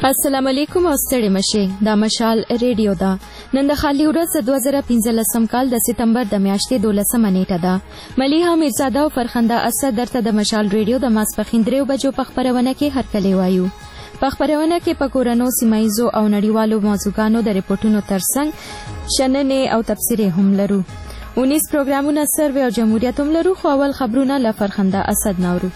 السلام علیکم او ستړي مشه دا مشال ریډیو دا نن د خالی ورځ 2015 کال د سپتمبر د میاشتې 12 نیټه ده ملیحه میرزاده او فرخنده اسد درته د مشال ریډیو د ماسپخین 3 بجو په خبرونه کې هرکلی وایو په خبرونه کې په کورونو سیمایزو او نړیوالو موضوعاتو د ریپورتونو ترڅنګ شننې او تفسیرې هم لرو 19 پروګرامونه سروې او جمهوریت هم لرو خو اول خبرونه له فرخنده اسد نورو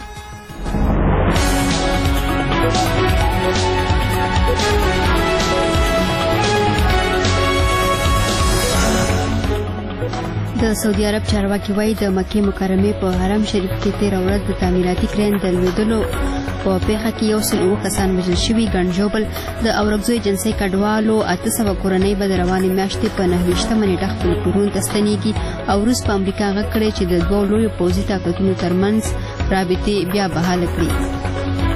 د سعودي عرب چارواکي وایي د مکې مکرمه په حرم شریف کې 13 ورځ د تعمیراتي کرین د لوېدلو په پیښه کې یو سل اوه کسان وژل شوي ګڼ ژوبل د اورګزو ایجنسۍ کډوالو 800 کورنۍ به د روانې میاشتې په 29 نیټه خپل کورونو ته ستنېږي او روس په امریکا غږ کړی چې د دوه لویو پوځي طاقتونو ترمنځ رابطې بیا بحاله کړي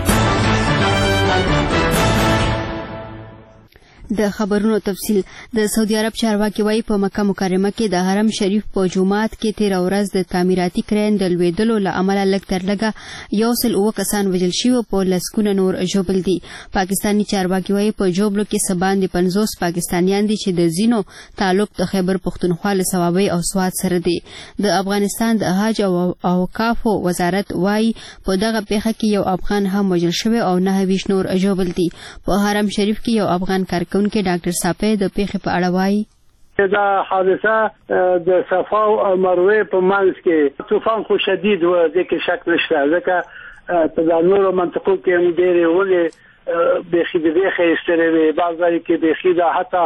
د خبرونو تفصیل د سعودي عرب چارواکي وایي په مکه مکرمه کې د حرم شریف په جومات کې 13 ورځ د تعمیراتي کرین د لوېدلو له امله لږ تر لږه یو سل اوه کسان وژل شوي په لسګونه نور ژوبل دي پاکستاني چارواکي وایي په ژوبلو کې څه باندې 50 پاکستانیان دي چې د ځینو تعلق د خیبر پښتونخوا له صوابۍ او سوات سره دی د افغانستان د حج او اوقافو وزارت وایي په دغه پیښه کې یو افغان هم وژل شوی او 9 نور ژوبل دي په حرم شریف کې یو افغان کارکون کې ډاکټر صاحب د پیښې په اړه وایي دا حادثه د صفا او مروه په منځ کې طوفان خو شدید و ځکه شک نشته ځکه په نورو منطقو کې ډېرې ولې بخي استرې بعضی کې بخي دا حتی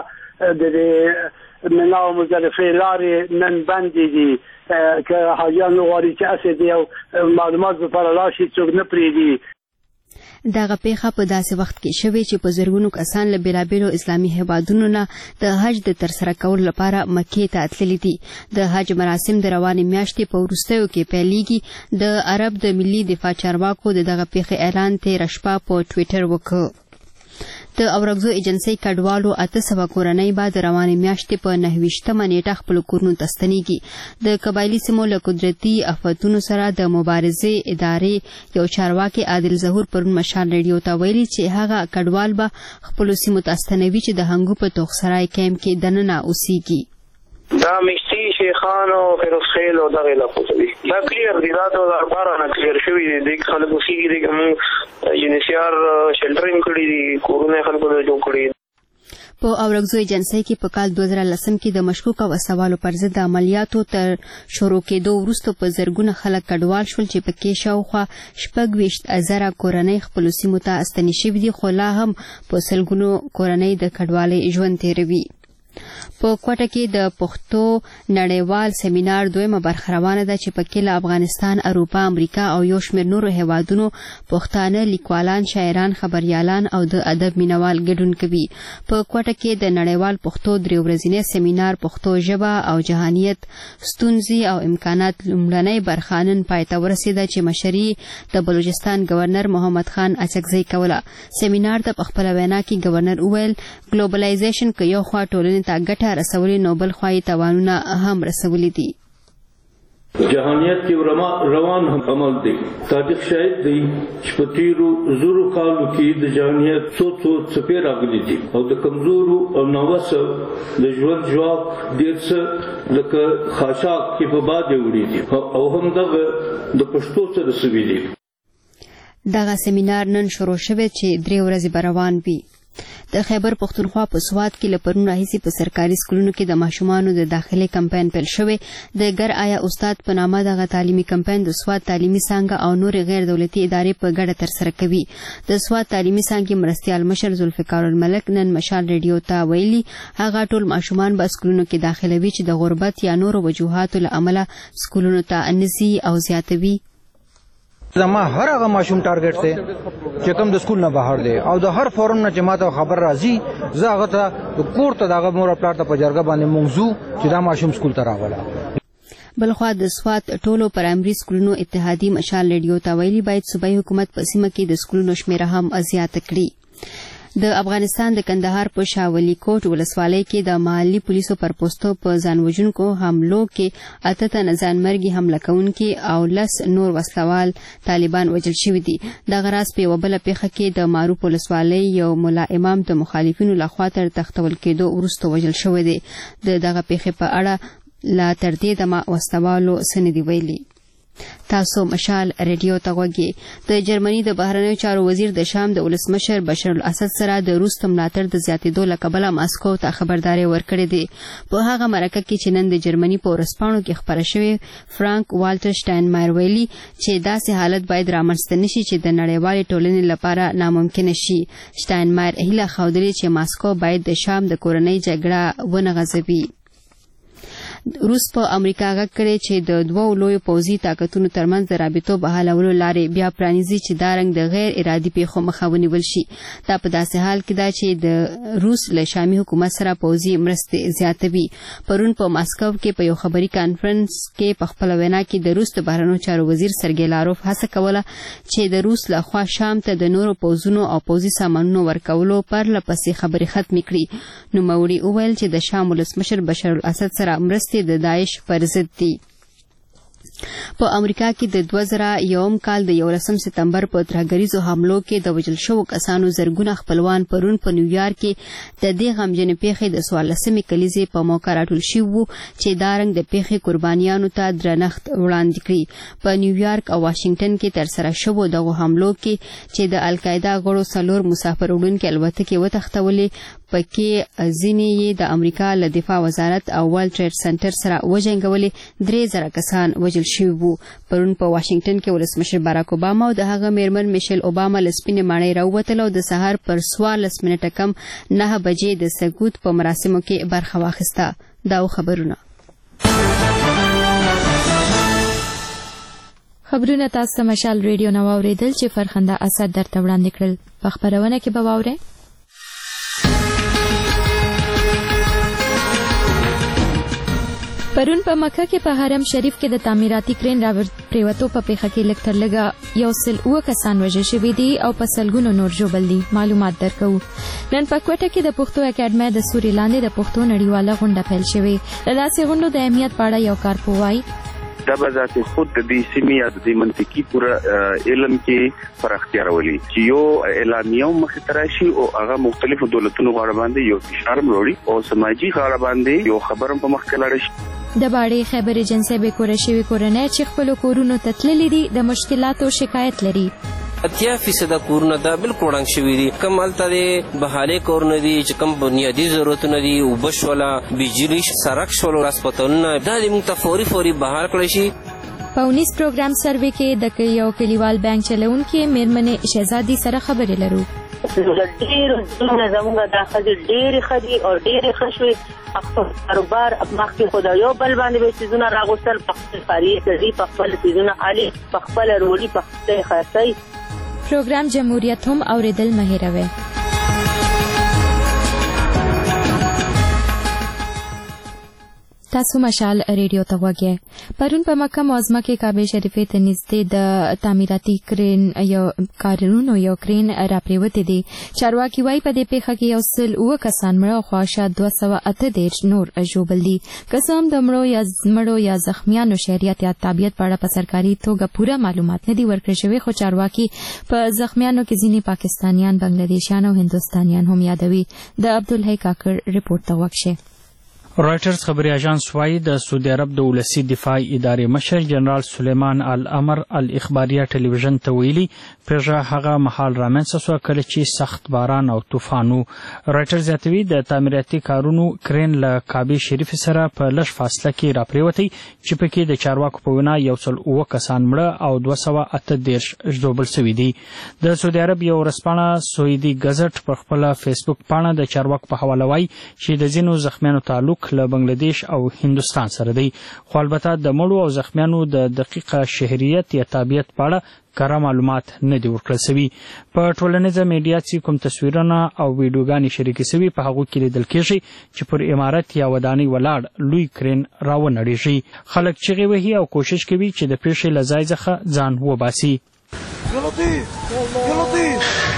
د مناو مزدلفه لارې نن بندې دي که حاجیان غواړي چې اسې دی معلومات په راشي څوک نه پریږدي دغه پیښه په داسې وخت کې شوې چې په زرګونو کسان له بیلابیلو اسلامي هیوادونو نه د حج د ترسره کولو لپاره مکې ته تللي دي د حج مراسم د روانې میاشتې په وروستیو کې پیلېږي د عرب د ملي دفاع چارواکو دغه پیښې اعلان تېره شپه په ټویټر وکړ د اورګزو ایجنسۍ کډوالو 800 کورنۍ به د روانې میاشتې په 29 نیټه خپل کورونو ته ستنېږي د قبایلي سیمو له قدرتي آفتونو سره د مبارزې ادارې یو چارواکي عادل ظهور پرون مشال ریډیو ته ویلي چې هغه کډوال به خپل سیمو ته ستنوي چې د هنګو په توخسرای کیمپ کې دننه اوسېږي دا مشتي شیخان او فیروز خیل او دغه علاقو ته دي دا کلیر دي دا 2012 نه کلیر شوی دي د خلکو سیږي د کوم یونیسیار شلټرینګ کړی دي کورونه خلکو ته جوړ کړی په اورګزو ایجنسۍ کې په کال 2010 کې د مشکوک وسوالو پر ضد عملیاتو تر شروع کېدو وروسته په زرګونه خلک کډوال شول چې پکې شاوخوا 26,000 کورنۍ خپل سیمو ته ستنې شوي دي خو لا هم په سلګونو کورنۍ د کډوالۍ ژوند تېروي په کوټه کې د پښتو نړیوال سیمینار دویمه برخه روانه ده چې پکې له افغانستان، اروپا، امریکا او یو شمېر نورو هیوادونو پښتانه لیکوالان، شاعران، خبریالان او د ادب مینوال ګډون کوي. په کوټه کې د نړیوال پښتو 3 ورځنی سیمینار پښتو ژبه او جهانیت ستونزې او امکانات لومړنۍ برخه نن پای ته ورسېده چې مشري د بلوچستان گورنر محمد خان اڅکزی کوله. سیمینار ته په خپله وینا کې گورنر وویل ګلوبلایزیشن که یو خوا ټولنې ته ګټه رسولي نو بل خوا یې تاوانونه هم رسولي دي. جهانیت کې روان عمل دی. صادق شاهد دی چې په تیرو زرو کالو کې د جهانیت څو څپې راغلي دي او د کمزورو او ناوسو د ژوند ځواک ډېر څه لکه خاشاک کې په باد وړي دي او هم دغه د پښتو سره سوي دي. دغه سیمینار نن شروع شوی چې 3 ورځې به روان وي. د خیبر پښتونخوا په سوات کې له پرون راهیسې په سرکاري سکولونو کې د ماشومانو د داخلي کمپاین پیل شوی. د ګر آیا استاد په نامه دغه تعلیمي کمپاین د سوات تعلیمي څانګه او نور غیر دولتي ادارې په ګډه ترسره کوي. د سوات تعلیمي څانګې مرستیال مشر ذوالفقار الملک نن مشال ریډیو ته ویلي هغه ټول ماشومان به سکولونو کې داخلوي چې د غربت یا نورو وجوهاتو له امله سکولونو ته نزي او زیاتوي. زما هر هغه ماشوم ټارګټ دی چې کوم د سکول نه بهر دی او د هر فورم نه چې ماته خبر راځي زه هغه ته د کور ته دغه مور پلار ته په جرګه باندې موضوع چې دا ماشوم سکول ته راغله. بلخوا د سوات ټولو پرایمري سکولونو اتحادیې مشال ریډیو ته ویلي باید صوبایي حکومت په سیمه کې د سکولونو شمیره هم زیاته کړي. د افغانستان د کندهار په شاولي کوټ ولسوالۍ کې د محلي پولیسو پر پوستو په ځانوژونکو حملو کې 8 تنه ځانمرګي حمله کوونکي او 10 نور وسلوال طالبان وژل شوي دي. دغه راز په یوه بله پیښه کې د معروف ولسوالۍ یو ملا امام د مخالفینو لخوا تر تختول کېدو وروسته وژل شوی دی. د دغه پیښې په اړه لا تر دې دمه وسلوالو څه نه دي ویلي. تاسو مشال ریډیو ته غوږی. د جرمني د بهرنیو چارو وزیر د شام د ولسمشر بشار الاسد سره د روس د ملاتړ د زیاتېدو له کبله ماسکو ته خبرداری ورکړې ده. په هغه مرکه کې چې نن د جرمني په ورځپاڼو کې خپره شوې، فرانک والټر شټاینمایر ویلي چې داسې حالت باید رامنځته نشي چې د نړیوالې ټولنې لپاره ناممکن شي. شټاینمایر هیله ښودلې چې ماسکو باید د شام د کورنۍ جګړه ونغځوي. روس په امریکا غږ کړی چې د دوو لویو پوځي طاقتونو ترمنځ د رابطو بحالولو لارې بیا پرانیزي چې دا رنګ د غیر ارادي پیښو مخه ونیول شي. دا په داسې حال کې ده چې د روس له شامي حکومت سره پوځي مرستې زیاتوي. پرون په ماسکو کې په یو خبري کانفرنس کې په خپله وینا کې د روس د بهرنیو چارو وزیر سرګی لاروف هڅه کوله چې د روس لخوا شام ته د نورو پوځونو او پوځي سامانونو ورکولو پرله پسې خبرې ختمې کړي. نوموړي وویل چې د شام ولسمشر بشار الاسد سره مرستې د داعش پر ضد دي. په امریکا کې د 2001 کال د 11 سپتمبر په ترهګریزو حملو کې د وژل شوو کسانو زرګونه خپلوان پرون په نیویارک کې د دې غمجنې پیښې د 14مې کلیزې په موقع راټول شوي وو چې دا رنګ د پیښې قربانیانو ته درنښت وړاندې کړي. په نیویارک او واشنگټن کې ترسره شوو دغو حملو کې چې د القاعده غړو 4 مسافر وړونکي الوتکې وتښتولې، پکې ځینې یې د امریکا له دفاع وزارت او ورلد ټریډ سنټر سره وجنګولې. 3000 کسان وژل شوي وو. پرون په واشنگټن کې ولسمشر باراک اوباما او د هغه میرمن میشل اوباما له سپینې ماڼۍ راووتل او د سهار پر 14 منټه کم 9 بجې د سکوت په مراسمو کې برخه واخیسته. دا خبرونه تاسو ته مشال ریډیو نو اوریدل چې فرخنده اسد درته وړاندې کړل. په خبرونه کې به واورئ پرون په مکه کې په حرم شریف کې د تعمیراتي کرین راپریوتو په پیښه کې لږ تر لږه 100 کسان وژل شوي دي او په سلګونو نور ژوبل دي. معلومات درکوو. نن په کوټه کې د پښتو اکیډمۍ د سوري لاندې د پښتو نړیواله غونډه پیل شوې. د داسې غونډو د اهمیت په اړه یو کارپوه وایي دا به ذات خود د دې سیمې یا د منطقي پورا علم کې پراختیا راولي چې یو اعلامیه مخې ته راشي او هغه مختلفو دولتونو غاړه باندې یو فشار وروړي او سماجی غاړه باندې یو خبرم په مخ کې لاړ شي. د باړې خیبر ایجنسۍ به کور شوی کورنۍ چې خپل کورونو ته تللي دي د مشکلاتو شکایت لري. 80% کورونه دا بالکل وړاندې شوي دي. کوم هلته د بحالې کورونه دي چې کوم بنیادي ضرورتونه دي، اوبه شوله، بجلي، سړک شوله، هسپتالونه، دا د موږ ته فوري بحال کړی شي. په 19 پروګرام سروې کې د یو کلیوال بانک چلونکي میرمنې شهزادي سره خبرې لرو. ډېر زموږ د ښځې ډېرې ښه دي او ډېرې ښه شوې. خپل کاروبار مخکې خدایو بل باندې به څیزونه راغوستل، په خپل کاري کوي، په خپل څیزونه علي، په خپل روړي، په خپل خرڅي. پروګرام جمهوریت هم اوریدل مه هېروئ. تاسو مشال ریډیو ته غوږی. پرون په مکه معظمه کې کعبه شریفې ته نږدې د تعمیراتي کرین یو کارونو یو کرین راپریوتی دی. چارواکي وایي په دې پیښه کې 100 کسان مړه او خواشه 238 نور ژوبل دي. که څه هم د مړو یا زخمیانو شهریت یا تابعیت په اړه په سرکاري توګه پوره معلومات نه دي ورکړل شوي، خو چارواکي په زخمیانو کې ځینې پاکستانیان، بنگلادیشیان او هندوستانیان هم یادوي. د عبدالحی کاکړ رپورټ ته وکشه. رایټرز خبري اژانس وايي د سعودي عرب د ولسی دفاع ادارې مشر جنرال سلیمان الامر الاخباریه ټلویزیون ته ویلي پرځه هغه مهال رامنځته شو کله چې سخت باران او طوفانو. رایټرز یادوي د تعمیراتي کارونو کرین له کعبه شریف سره په لږ فاصله کې راپریوتی چې پکې د چارواکو په وینا 100 کسان مړه او 238 ژوبل شوي دي. د سعودي عرب یو ورځپاڼه سعودي غزټ په خپل فیسبوک پاڼه د چارواکو په حواله وايي چې د ځینو زخمیانو تعلق له بنگلاديش او هندوستان سره دی، خو البته د مړو او زخمیانو د دقیقه شهریت یا تابعیت په اړه کره معلومات نه دي ورکړل شوي. په ټولنیزه میډیا چې کوم تصویرونه او ویډیوګانې شریکې شوي په هغو کې لیدل کېږي چې پر عمارت یا ودانۍ ولاړ لوی کرین راونړېږي. خلک چغې وهي او کوشش کوي چې د پیښې له ځای څخه ځان وباسي.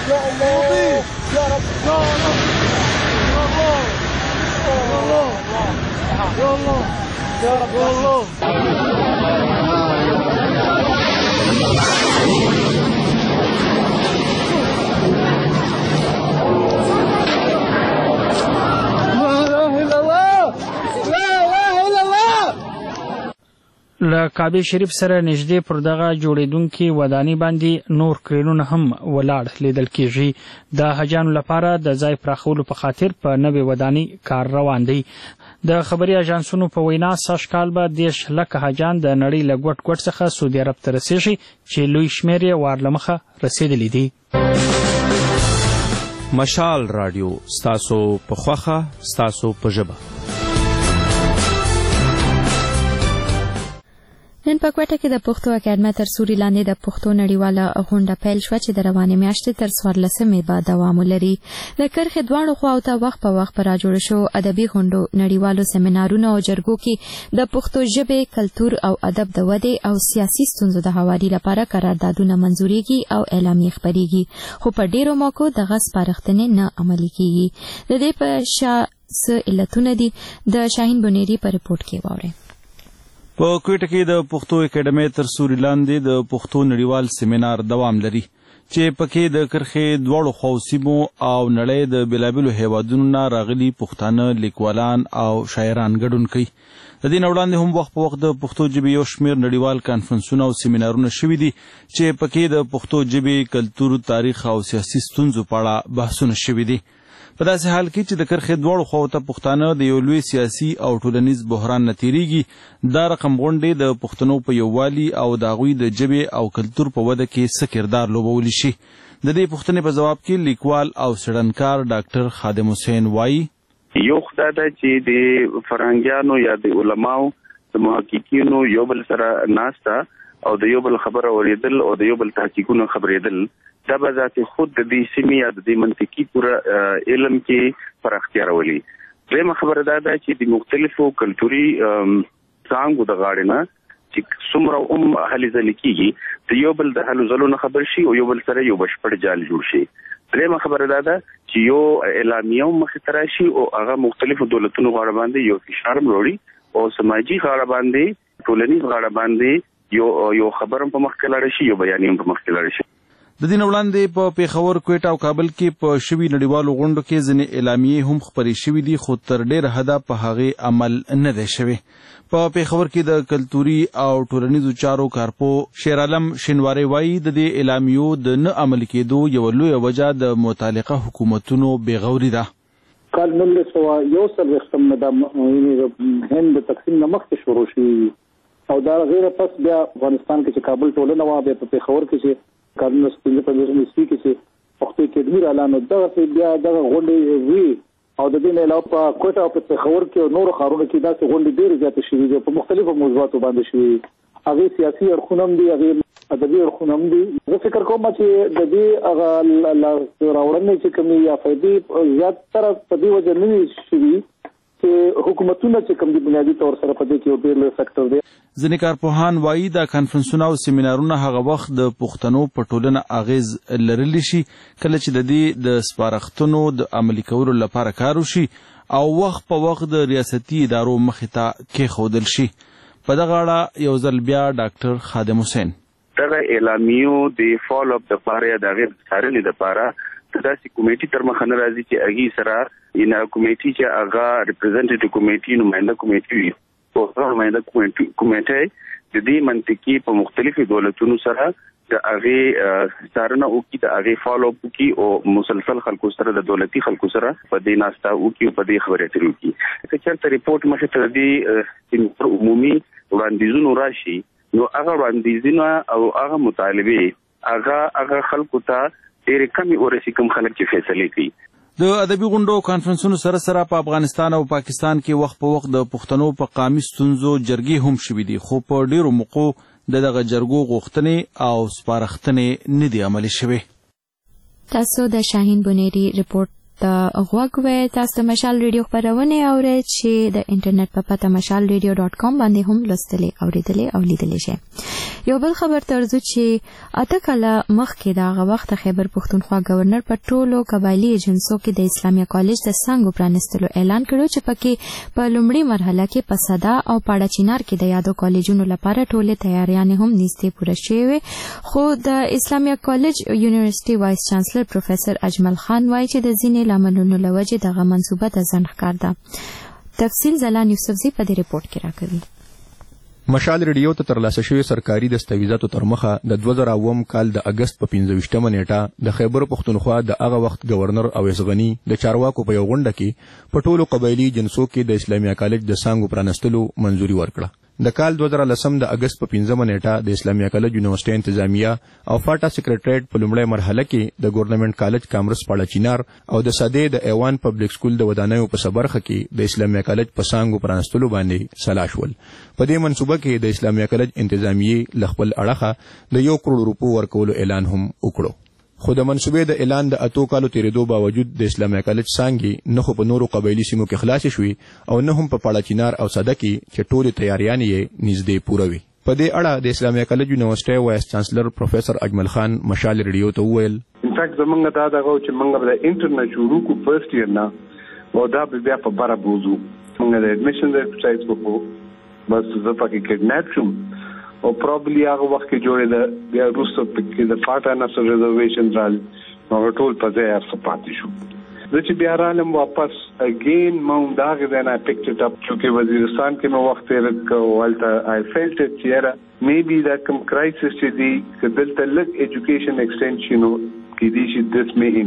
له کعبه شریف سره نږدې پر دغه جوړېدونکي ودانۍ باندې نور کرینونه هم ولاړ لیدل کېږي. د حاجیانو لپاره د ځای پراخولو په خاطر په نوې ودانۍ کار روان دی. د خبري اژانسونو په وینا سږ کال به 10 لکه حاجیان د نړۍ له ګوټ ګوټ څخه سعودي عرب ته رسېږي چې لوی شمېر یې وار له مخه رسېدلی دي. مشال رادیو ستاسو په خوښه ستاسو په ژبه. نن په کوټه کې د پښتو اکیډمي تر سوري لاندې د پښتو نړیواله غونډه پیل شوه چې د روانې میاشتې تر 14مې به دوام ولري. د کرښې دواړو خواو ته وخت په وخت په راجوړ شو ادبي غونډو، نړیوالو سیمینارونو او جرګو کې د پښتو ژبې، کلتور او ادب د ودې او سیاسي ستونزو د هواري لپاره قراردادونه منځوريږي او اعلامیې خپریږي، خو په ډیرو موقعو دغه سپارښتنې نه عملي کیږي. د دې په شا څه علتونه دي د شاهین بنيري په رپورت کې واورئ. په کوټه کې د پښتو اکیډمي تر سوري لاندې د پښتو نړیوال سیمینار دوام لري چې پکې د کرښې دواړو خواو سیمو او نړۍ د بېلابېلو هیوادونو نه راغلي پښتانه لیکوالان او شاعران ګډون کوي. د دې نه وړاندې هم وخت په وخت د پښتو ژبې یو شمېر نړیوال کانفرنسونه او سیمینارونه شوي دي چې پکې د پښتو ژبې، کلتور، تاریخ او سیاسي ستونزو په اړه بحثونه شوي دي. په داسې حال کې چې د کرښې دواړو خواو ته پښتانه د یو لوی سیاسي او ټولنیز بحران نه تېرېږي، دا رقم غونډې د پښتنو په یووالي او د هغوی د ژبې او کلتور په وده کې څه کردار لوبولی شي. د دې پوښتنې په جواب کې لیکوال او څېړنکار ډاکټر خادم حسین وایي یو خدای دا چې د فرهنګیانو یا د علماو د محققینو یو بل سره ناسته او د یو بل خبره اوریدل او د یو بل تحقیقونه خبرېدل دا به ذات خود د دې سیمې یا د دې منطقي پوره علم کې پراختیا راولي. دویمه خبره دا ده چې د مختلفو کلتوري څانګو د غاړې نه چې څومره هلې ځلې کېږي د یو بل د هلو ځلو نه خبر شي او یو بل سره یو بشپړ جال جوړ شي. درېیمه خبره دا ده چې یو اعلامیه مخې ته راشي او هغه مختلفو دولتونو غاړه باندې یو فشار وروړي او سماجي غاړه باندې، ټولنیز غاړه باندې یو خبرم په مخ کې لاړ شي، یو بیانیه هم په مخ کې لاړ شي. د دې نه وړاندې په پېښور، کوټه او کابل کې په شوي نړیوالو غونډو کې ځینې اعلامیې هم خپرې شوي دي، خو تر ډېره حده په هغې عمل نه دی شوی. په پېښور کې د کلتوري او ټولنیزو چارو کارپو شیر عالم شینواری وایي د دې اعلامیو د نه عملي کېدو یوه لویه وجه د متعلقه حکومتونو بېغوري ده. کال 1941 نه د هند د تقسیم نه مخکې شروع شوي او دا غیر پس بیا افغانستان کې چې کابل ټولنه وه، بیا په پېښور کې چې کارونه 15 کې چې پښتو اکیډمي رالانو دغه بیا دغه غونډې وي او د دې نه علاوه په کوټه او په پېښور کې او نورو ښارونو کې داسې غونډې ډېرې زیاتې شوي دي په مختلفو موضوعاتو باندې شوي. هغې سیاسي اړخونه هم دي، هغې ادبي اړخونه هم دي. زه فکر کوم چې د دې هغه راوړنې چې کومې یا فایدې زیاتره په دې وجه نه وي شوي چې حکومتونه چې کوم دي بنیادي طور سره په دې کې یو ډېر لوی فیکټر دی. ځینې کارپوهان وایي دا کانفرنسونه او سیمینارونه هغه وخت د پښتنو په ټولنه اغیز لرلی شي کله چې د دې د سپارښتنو د عملي کولو لپاره کار وشي او وخت په وخت د ریاستي ادارو مخې ته کېښودل شي. په دغه اړه یو ځل بیا ډاکټر خادم حسین دغه اعلامیو د فالو اپ دپاره یا د هغې د څارنې دپاره داسې کمیټي تر مخه نه راځي چې هغې سره یعنې کمیټي چې هغه ریپرزنټیټیو کمیټي نماینده کمیټي وي او هغه نماینده کمیټۍ د دې منطقې په مختلفو دولتونو سره د هغې څارنه وکړي، د هغې فالو اپ وکړي او مسلسل خلکو سره د دولتي خلکو سره په دې ناسته وکړي او په دې خبرې اترې وکړي. که چېرته ریپورټ مخې ته د دې عمومي وړاندیزونو راشي نو هغه وړاندیزونه او هغه مطالبې هغه خلکو ته ډېرې کمې ورسي کوم خلک چې فیصلې کوي. د ادبي غونډو کانفرنسونو سره سره په افغانستان او پاکستان کې وخت په وخت د پښتنو په قامي ستونزو جرګې هم شوي دي، خو په ډېرو موقعو د دغه جرګو غوښتنې او سپارښتنې نه دي عملي شوې. تاسو د شاهین بنيري رپورت غوږ وې تاسو د مشال ریډیو خبرونه اورئ چې د انټرنیټ په پته mashalradio.com باندې هم لوستلې اوریدلې او لیدلې شي. یو بل خبر ترڅو چې اته کله مخکې دا وخت خیبر پښتونخوا گورنر په ټولو قبایلی ایجنسو کې د اسلامي کالج د څنګه پرانستلو اعلان کړو چې پکې په لومړی مرحله کې په صدا او پاړه چینار کې د یادو کالجونو لپاره ټولې تیاریانې هم نږدې پوره شوې. خو د اسلامي کالج یونیورسيټي وایس چانسلر پروفیسور اجمل خان وایي چې د ځینې لاملونو لوجې دغه منصوبه د ځنډ ښکار ده. تفصیل زلان یوسفزي په دې ریپورت کې راکوي. مشال ریډیو ته ترلاسه شوی سرکاري دستاویزاتو تر مخه د 2009 کال د اگست په 15مه نیټه د خیبر پښتونخوا د هغه وخت گورنر اویس غنی د چارواکو په یو غونډه کې په ټولو قبایلی جنسو کې د اسلامي کالج د څنګه پرانستلو منځوري ورکړه. د کال 2010 د اگست په 15مه نیټه د اسلامي کالج یونیورسيټي انتظامیه او فاټا سیکریټریټ په لومړی مرحله کې د ګورنمنت کالج کامرس پاړه چینار او د ساده د ایوان پبلک سکول د ودانیو په صبرخه کې د اسلامي کالج په څنګه پرانستلو باندې سلاشول. په دې منصوبه کې د اسلامي کالج انتظامیه لخپل اړه د 1 کروڑ روپو ورکولو اعلان هم وکړو. خو د منصوبې د اعلان د اتو کالو تیریدو باوجود د اسلامي کالج څنګه نه خو په نورو قبایلی سیمو کې خلاص شوي او نه هم په پاړه چینار او صدا کې چې ټولې تیاریانې یې نږدې پوره وي. په دې اړه د اسلامي کالج یونیورسيټي وایس چانسلر پروفیسور اجمل خان مشال ریډیو ته وویل ان فیکټ زمونږ دا دغه چې موږ د انټرنیټ شروع کو فرست ایئر نه او دا بیا په بار بوزو موږ د اډمیشن د ویبسایټ کو بس زه پکې کډناپ شوم او پروبلی هغه وخت کې جوړې د بیا روسو کې د فاټا نفس ریزرویشن رال نو ټول په ځای ارسپاتې شو. زه چې بیا رالم واپس اگین مونږ دا غوښنه پکټ اټ اپ چې وزیرستان کې نو وخت تیر کولته آی فیلټ چې میبي دا کم کرایسس چې دی کدلته لګ ایجوکیشن ایکسټنشن کې دی چې دس می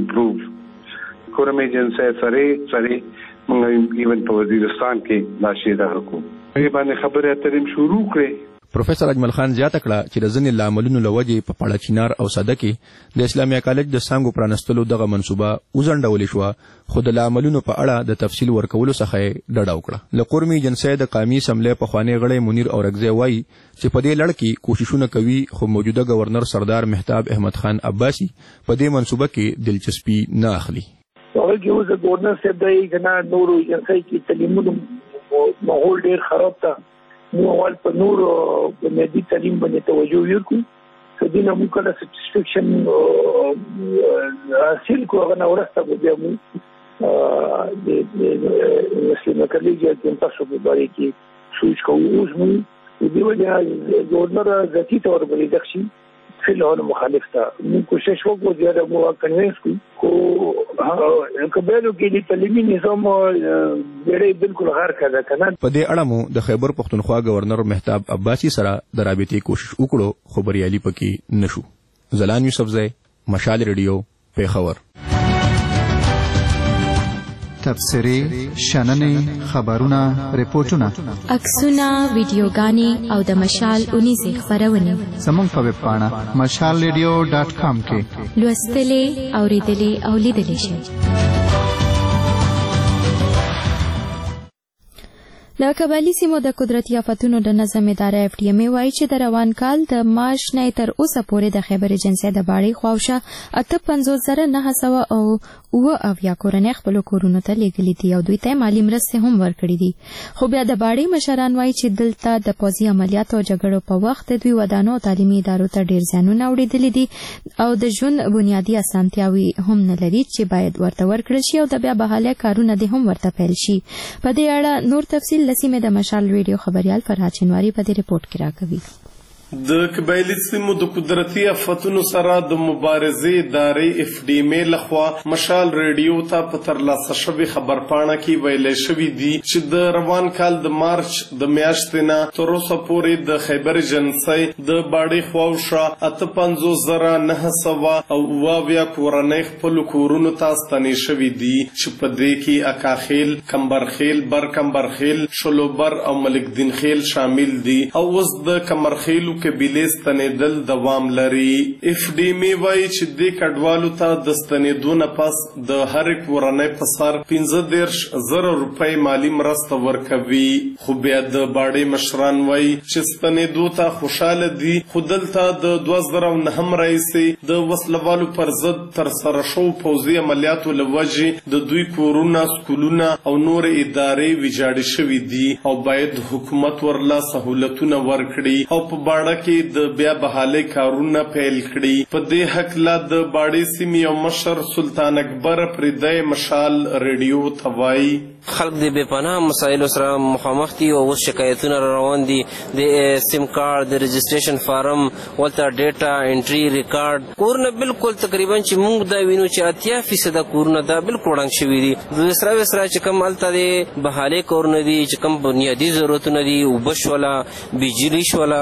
امپروو کورم ایجنسی سره مونږ ایون په وزیرستان کې دا شی دا وکړو. په باندې خبره اترې شروع کړې. پروفیسور اجمل خان زیاته کړه چې د ځینې لاملونو لوجې په پاړه چینار او صدا کې د اسلامي کالج د څنګه پرانستلو دغه منصوبه وزنډول شو خو د لاملونو په اړه د تفصیل ورکولو څخه ډډه وکړه. لقرمی جنسي د قومي اسمبلی په خوانی غړی منیر اورګزی وایي چې په دې لړ کې کوششونه کوي خو موجوده گورنر سردار مهتاب احمد خان عباسي په دې منصوبه کې دلچسپي نه اخلي. اول کې اوس گورنر صاحب دای کنه نورو جنسي کې تعلیمونو ماحول ډیر خراب تا نو اول په نور بنیادی تعلیم باندې توجه وکړو. کله موږ کله سټیټیسټیکشن حاصل کوو هغه ورسته بیا موږ د اسلامي کالج د تاسو په اړه کې سوچ کوو. اوس موږ د وجه گورنر ذاتی تور باندې دښي فلهونه مخالف تا موږ کوشش وکړو چې موږ کنوینس کو کبهلو کې د تعلیمي نظام ډېر بالکل غیر کړه کنه. په دې اړه مو د خیبر پښتونخوا گورنر مهتاب عباسي سره د رابطې کوشش وکړو خو بریالي پکې نشو. زلان یوسفزی مشال ریډیو پیښور. تبصرې شننې خبرونه ریپورتونه عکسونه ویډیوګانې او د مشال اونیزې خبرونه زموږ په ویب پاڼه mashalradio.com کې لوستلې اوریدلې او لیدلې شئ. د قبایلی سیمو د قدرتي آفتونو د نظم اداره اف ټي ام وايي چې د روان کال د مارچ نه تر اوسه پورې د خیبر ایجنسی د باړې خواوشه 58,909 کورنۍ خپل کورونو ته لیږلي دي او دوی ته مالی مرستې هم ورکړي دي. خو بیا د باړې مشران وايي چې دلته د پوځي عملیاتو او جګړو په وخت دوی ودانو او تعلیمي ادارو ته ډیر زیانونه اوریدلي دي او د ژوند بنیادی اسانتیاوي هم نه لري چې باید ورته ورکړل شي او د بیا بحالي کارونه دي هم ورته پیل شي. په دې اړه نور تفصیل لسیمه د مشال ریډیو خبريال فرحات شینواری په دې ریپورت کې راکوي. د قبایلی سیمو د قدرتي آفتونو سره د مبارزې ادارې اف ډي ام لخوا مشال ریډیو ته په ترلاسه شوی خبرپاڼه کې ویل شوی دی چې د روان کال د مارچ د میاشتې نه تر اوسه پورې د خیبر ایجنسی د باړې خواوشا 58,909 کورنۍ خپل کورونو ته ستنې شوي دي چې په دې کې اکاخیل، کمبرخیل، برکمبرخیل، شلوبر او ملک دین خیل شامل دي او اوس د کمرخیلو قبیلې ستنېدل دوام لري. اف ډي ام وایي چې دې کډوالو ته د ستنېدو نه پس د هرې کورنۍ په سر 15,000 روپۍ مالي مرسته ورکوي. خو بیا د باډۍ مشران وایي چې ستنېدو ته خوشحاله دي، خو دلته د 2009 راهیسې د وسلوالو پر ضد ترسره شوو پوځي عملیاتو له وجې د دوی کورونه، سکولونه او نور ادارې ویجاړې شوي دي او باید حکومت ورله سهولتونه ورکړي او په باډه کې د بیا بحالۍ کارونه پیل کړي. په دې هکله د باډۍ سیمې یو مشر سلطان اکبر پردی مشال ریډیو ته وایي خلک د بې پناه مسایلو سره مخامخ دي او اوس شکایتونه روان دي. د سیم کارت، د رجسټریشن فارم، ولته ډیټا انټري ریکارډ کورونه بالکل تقریبا چې موږ دا وینو چې 80% کورونه دا بالکل ړنګ شوي دي. د وسره چې کوم هلته د بحالۍ کورونه دي، چې کوم بنیادي ضرورتونه دي، اوبه شوله، بجلي شوله،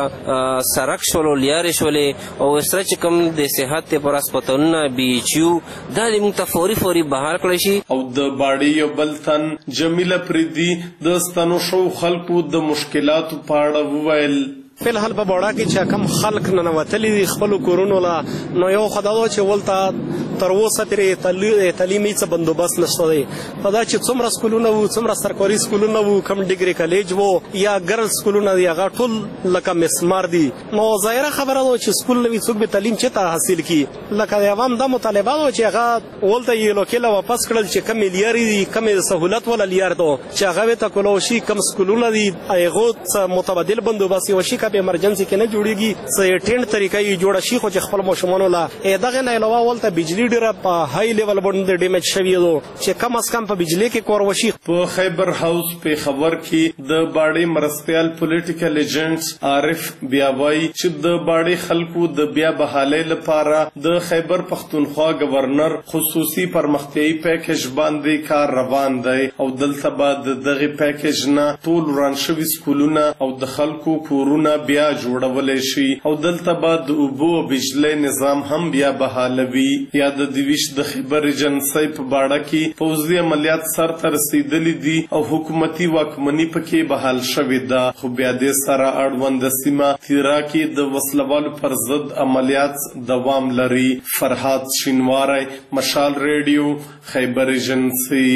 سړک شولو، لیارې شولې او وسره چې کوم د صحت پر هسپتالونه BHU دا د موږ ته فوري بحال کړی شي. او د باډۍ یو بل تن جمیله پریدي د ستنو شو خلکو د مشکلاتو په اړه وویل. فی الحال په باډا کې چې کم خلک ننوتلي دي خپلو کورونو له، نو یو خو دا ده چې ولته تر اوسه پرې تعلیمي څه بندوبست نشته دی. په دا چې څومره سکولونه وو، څومره سرکاري سکولونه وو، کم ډیګري کالج وو یا ګرل سکولونه دي، هغه ټول لکه مسمار دي. نو ظاهره خبره ده چې سکول نه وي څوک به تعلیم چېرته حاصل کړي. لکه د عوام دا مطالبه ده چې هغه ولته یې لوکېله واپس کړل چې کمې لیارې دي، کمې سهولت والا لیار ده چې هغه ورته کولو شي. کم سکولونه دي هغو څه متبادل بندوبست یې وشي، په ایمرجنسي کې نه جوړیږي، څه ټینټ طریقه یې جوړه شي، خو چې خپل ماشومانو له دغه نه علاوه ولته بجلي ډېره په های لیول باندې ډیمیج شوي ده چې کم از کم په بجلي کې کور وشي. په خیبر هاوس پېښور کې د باډۍ مرستیال پولیټیکل ایجنټ عارف بیا وایي چې د باډۍ خلکو د بیا بحالۍ لپاره د خیبر پښتونخوا گورنر خصوصي پرمختیایي پیکج باندې کار روان دی او دلته به د دغه پیکج نه ټول وران شوي سکولونه او د خلکو کورونه بیا جوړولی شي او دلته به د اوبو او بجلۍ نظام هم بیا بحالوي. یا د 22 د خیبر ایجنسۍ په باډه کې پوځي عملیات سرته رسیدلي دي او حکومتي واکمني پکې بحال شوې ده. خو بیا دې سره اړونده سیمه تیرا کې د وسلوالو پر ضد عملیات دوام لري. فرهاد شینواری، مشال ریډیو، خیبر ایجنسۍ.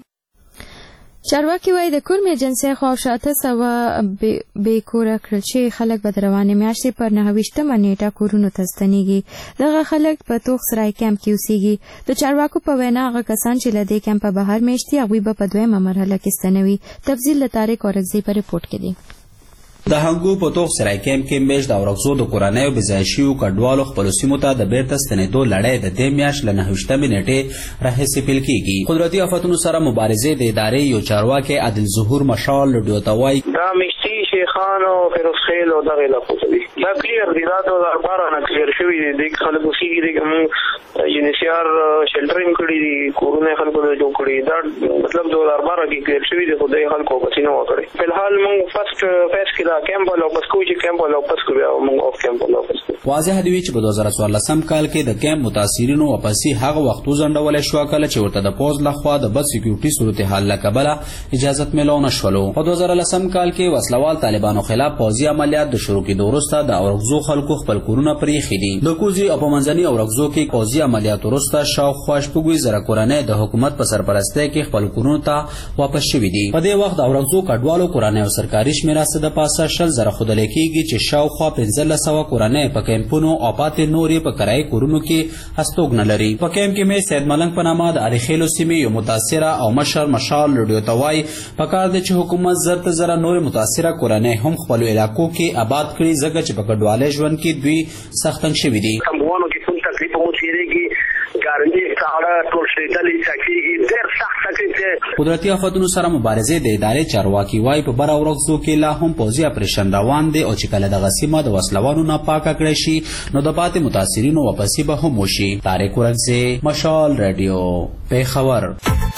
چارواکي وایي د کورم ایجنسۍ خوا شاته سوه بې کوره کړل شوي خلک به د روانې میاشتې پر 29 نیټه کورونو ته ستنېږي. دغه خلک په توغ سرای کیمپ کې اوسېږي. د چارواکو په وینا هغه کسان چې له دې کیمپه بهر میشتي هغوی به په 2مه مرحله کې ستنوي. تفصیل له طارق اورکزي په رپورټ کې دی. د هنګو په توغ سرای کیمپ کې میاشت د اورکزو د کورنیو بېځایه شویو کډوالو خپلو سیمو ته د بیرته ستنېدو لړۍ د دې میاشت له 29 نیټې راهیسې پیل کېږي. قدرتي آفتونو سره مبارزې د ادارې یو چارواکی عادل ظهور مشال ریډیو ته وایي دا میشتي شیخان او فیروز خیل او دغه علاقو ته دي. دا کلیر دي، دا 2012 نه کلیر شوي دي. د خلکو اوسېږي دي، موږ یونیسیار شلټرینګ کړي دي، کورونه خلکو ته جوړ کړي. دا مطلب 2012 کې کلیر شوي دي، خو د خلکو واپس نه وکړي. فی الحال موږ فرست فیس کې دا کیمپ واپس کوو چې کیمپ واپس کوو، بیا موږ اف کیمپ واپس کوو. واضح دی چې په 2014 کال کې د کیمپ متاثرینو واپسي هغه وخت وځنډولی شوه کله چې ورته د پوځ لخوا د بد سکیورټي صورتحال له کبله اجازت میلاو نه شولو. په 2010 کال کې وسلوال طالبانو خلاف پوځي عملیات د شروع کېدو وروسته د اورکزو خلکو خپل کورونه پرېښي دي. د کوزي او په منځني اورکزو کې پوځي عملیات وروسته شاوخوا 7,000 کورنۍ د حکومت په سرپرستۍ کې خپل کورونو ته واپس شوي دي. په دې وخت د اورکزو کډوالو کورنیو سرکاري شمېره څه د پاسه 10,000 ښودلی کېږي چې شاوخوا 1500 کورنۍ په کیمپونو او پاتې نورې په کرایي کورونو کې هستوګنه لري. په کیمپ کې مې سید ملنګ په نامه د اریخیلو سیمې یو متاثره او مشر مشال ریډیو ته وایي پکار دی چې حکومت زر ته زره نورې متاثره کورنۍ هم خپلو علاقو کې آباد کړي، ځکه چې په کډوالۍ ژوند کې دوی سخت تنګ شوي دي. کمبوانو کې کوم تکلیف مو تېرېږي، ګارني ساړه ټول شېدلې چکېږي، ډېر سخت تکلیف دی. قدرتي آفتونو سره مبارزې د ادارې چارواکي وایي په بره اورکزو کې لا هم پوځي اپریشن روان دی او چې کله دغه سیمه د وسلوانو نه پاکه کړی شي نو د پاتې متاثرینو واپسي به هم وشي. طارق اورکزي، مشال ریډیو، پېښور.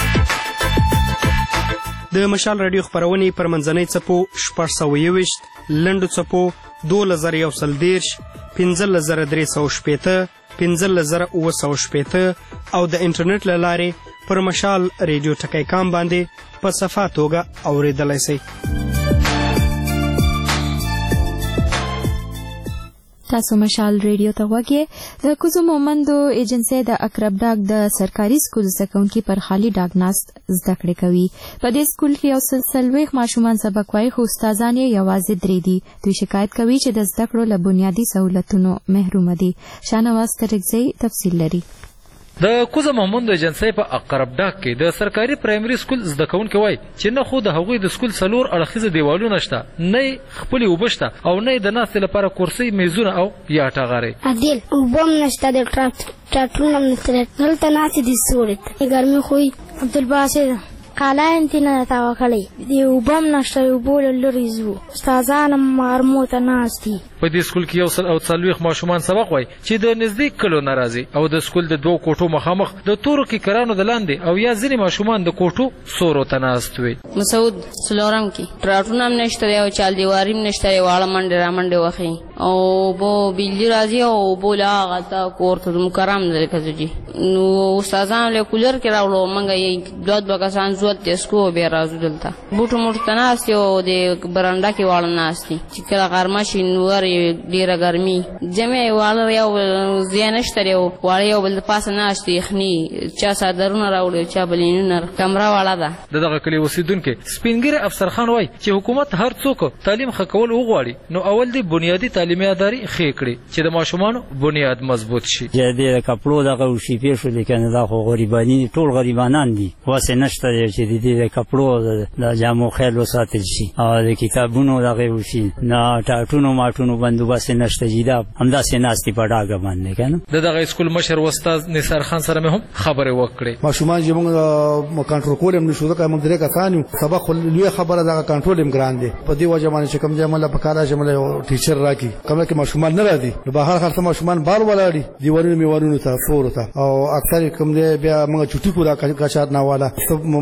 د مشال راډیو خپرونې پر منځنۍ څپو 621، لنډو څپو 2130، 15360، 15960 او د انټرنیټ له لارې پر مشال ریډیو ټکی کام باندې په صفا توګه اورېدلی شئ. تاسو مشال ریډیو ته وګورئ. د کوزو مومندو ایجنسی د اقرب ډاک د سرکاري سکول زدهکوونکي پر خالي ډاک ناست زده کړې کوي. په دې سکول کې یو سلسلويخ ماشومان سبق وایي خو استادان یې یوازې 3 دي. دوی شکایت کوي چې د زده کړو له بنیادي سہولتونو محروم دي. شانواز ترکزی تفصیل لري. د کوزه محمود ایجنسی په اقرب ډاک کې د سرکاري پرایمري سکول زده کوونکي وایي چې نه خو د هغوی د سکول 4 اړخیزه دیوالونه شته، نه خپلې اوبه شته او نه د ناستې لپاره کرسۍ، میزونه او یا ټغرې. عادل اوبه هم نشته، د ټراکټرونه هم نشته، دلته ناستې دي سورې ګرمي خو عبدالباسط قالا انتنا تاوکړی دی اوبه هم نشته، اوبه له لرې ځو، استادان هم مارمو ته ناست دي. په دې سکول کې 140 ماشومان سبق وایي چې د نزدیک کلو نه راځي او د سکول د 2 کوټو مخامخ د تورو کې کرانو د لاندې او یا ځینې ماشومان د کوټو سورو ته ناست وي. مسعود سلورم کې ټراټونه هم نشته او چال دیواري هم نشته، واړه منډې را منډې وخی او بو بجلی راځي او بولا غتا کوړه مکرم درکځي. نو استادان له کولر کې راوړو منګه یې دوه کسان زوت تسکو به راځو دلته بوټو موټ تناس یو د برانډا کې واړه ناشتي چې کله غرمه شي نور ډیره ګرمي جمع واړه یو زیانشتره یو واړه یو بل پاسه ناشتي خني چا صدرونه راوړي چا بلینونه کمره واړه ده. دغه کلی اوسیدونکو سپینګر افسر خان وای چې حکومت هر څوک تعلیم خکول وغواړي نو اول دی بنیادی تعلیمي ادارې خې کړي چې د ماشومانو بنیاد مضبوط شي. د کپړو دغه شی پیښو لیکنه دا خو غریبانی ټول غریبانان دي، واسه نشته چې د کپړو د جامو خیال وساتل شي او د کتابونو دغه وشي نه ټاټونو ماټونو بندوبست نشته جیدا همداسې ناستي په ډاګه باندې کنه. دغه اسکول مشر استاد نثار خان سره هم خبره وکړه. ماشومان چې موږ کنټرول کولم نشو ځکه موږ درې کسانو سبق لوی خبره دغه کنټرول هم ګران دي. په دې وجه باندې چې کوم ځای مله پکاره چې مله ټیچر راکی کومه کې ماشومان نه راځي نو بهر خاصه ماشومان بار ولاړي دیوالونو میوالونو ته فور ته او اکثر کوم دی بیا موږ چټي کولا کاچات نه والا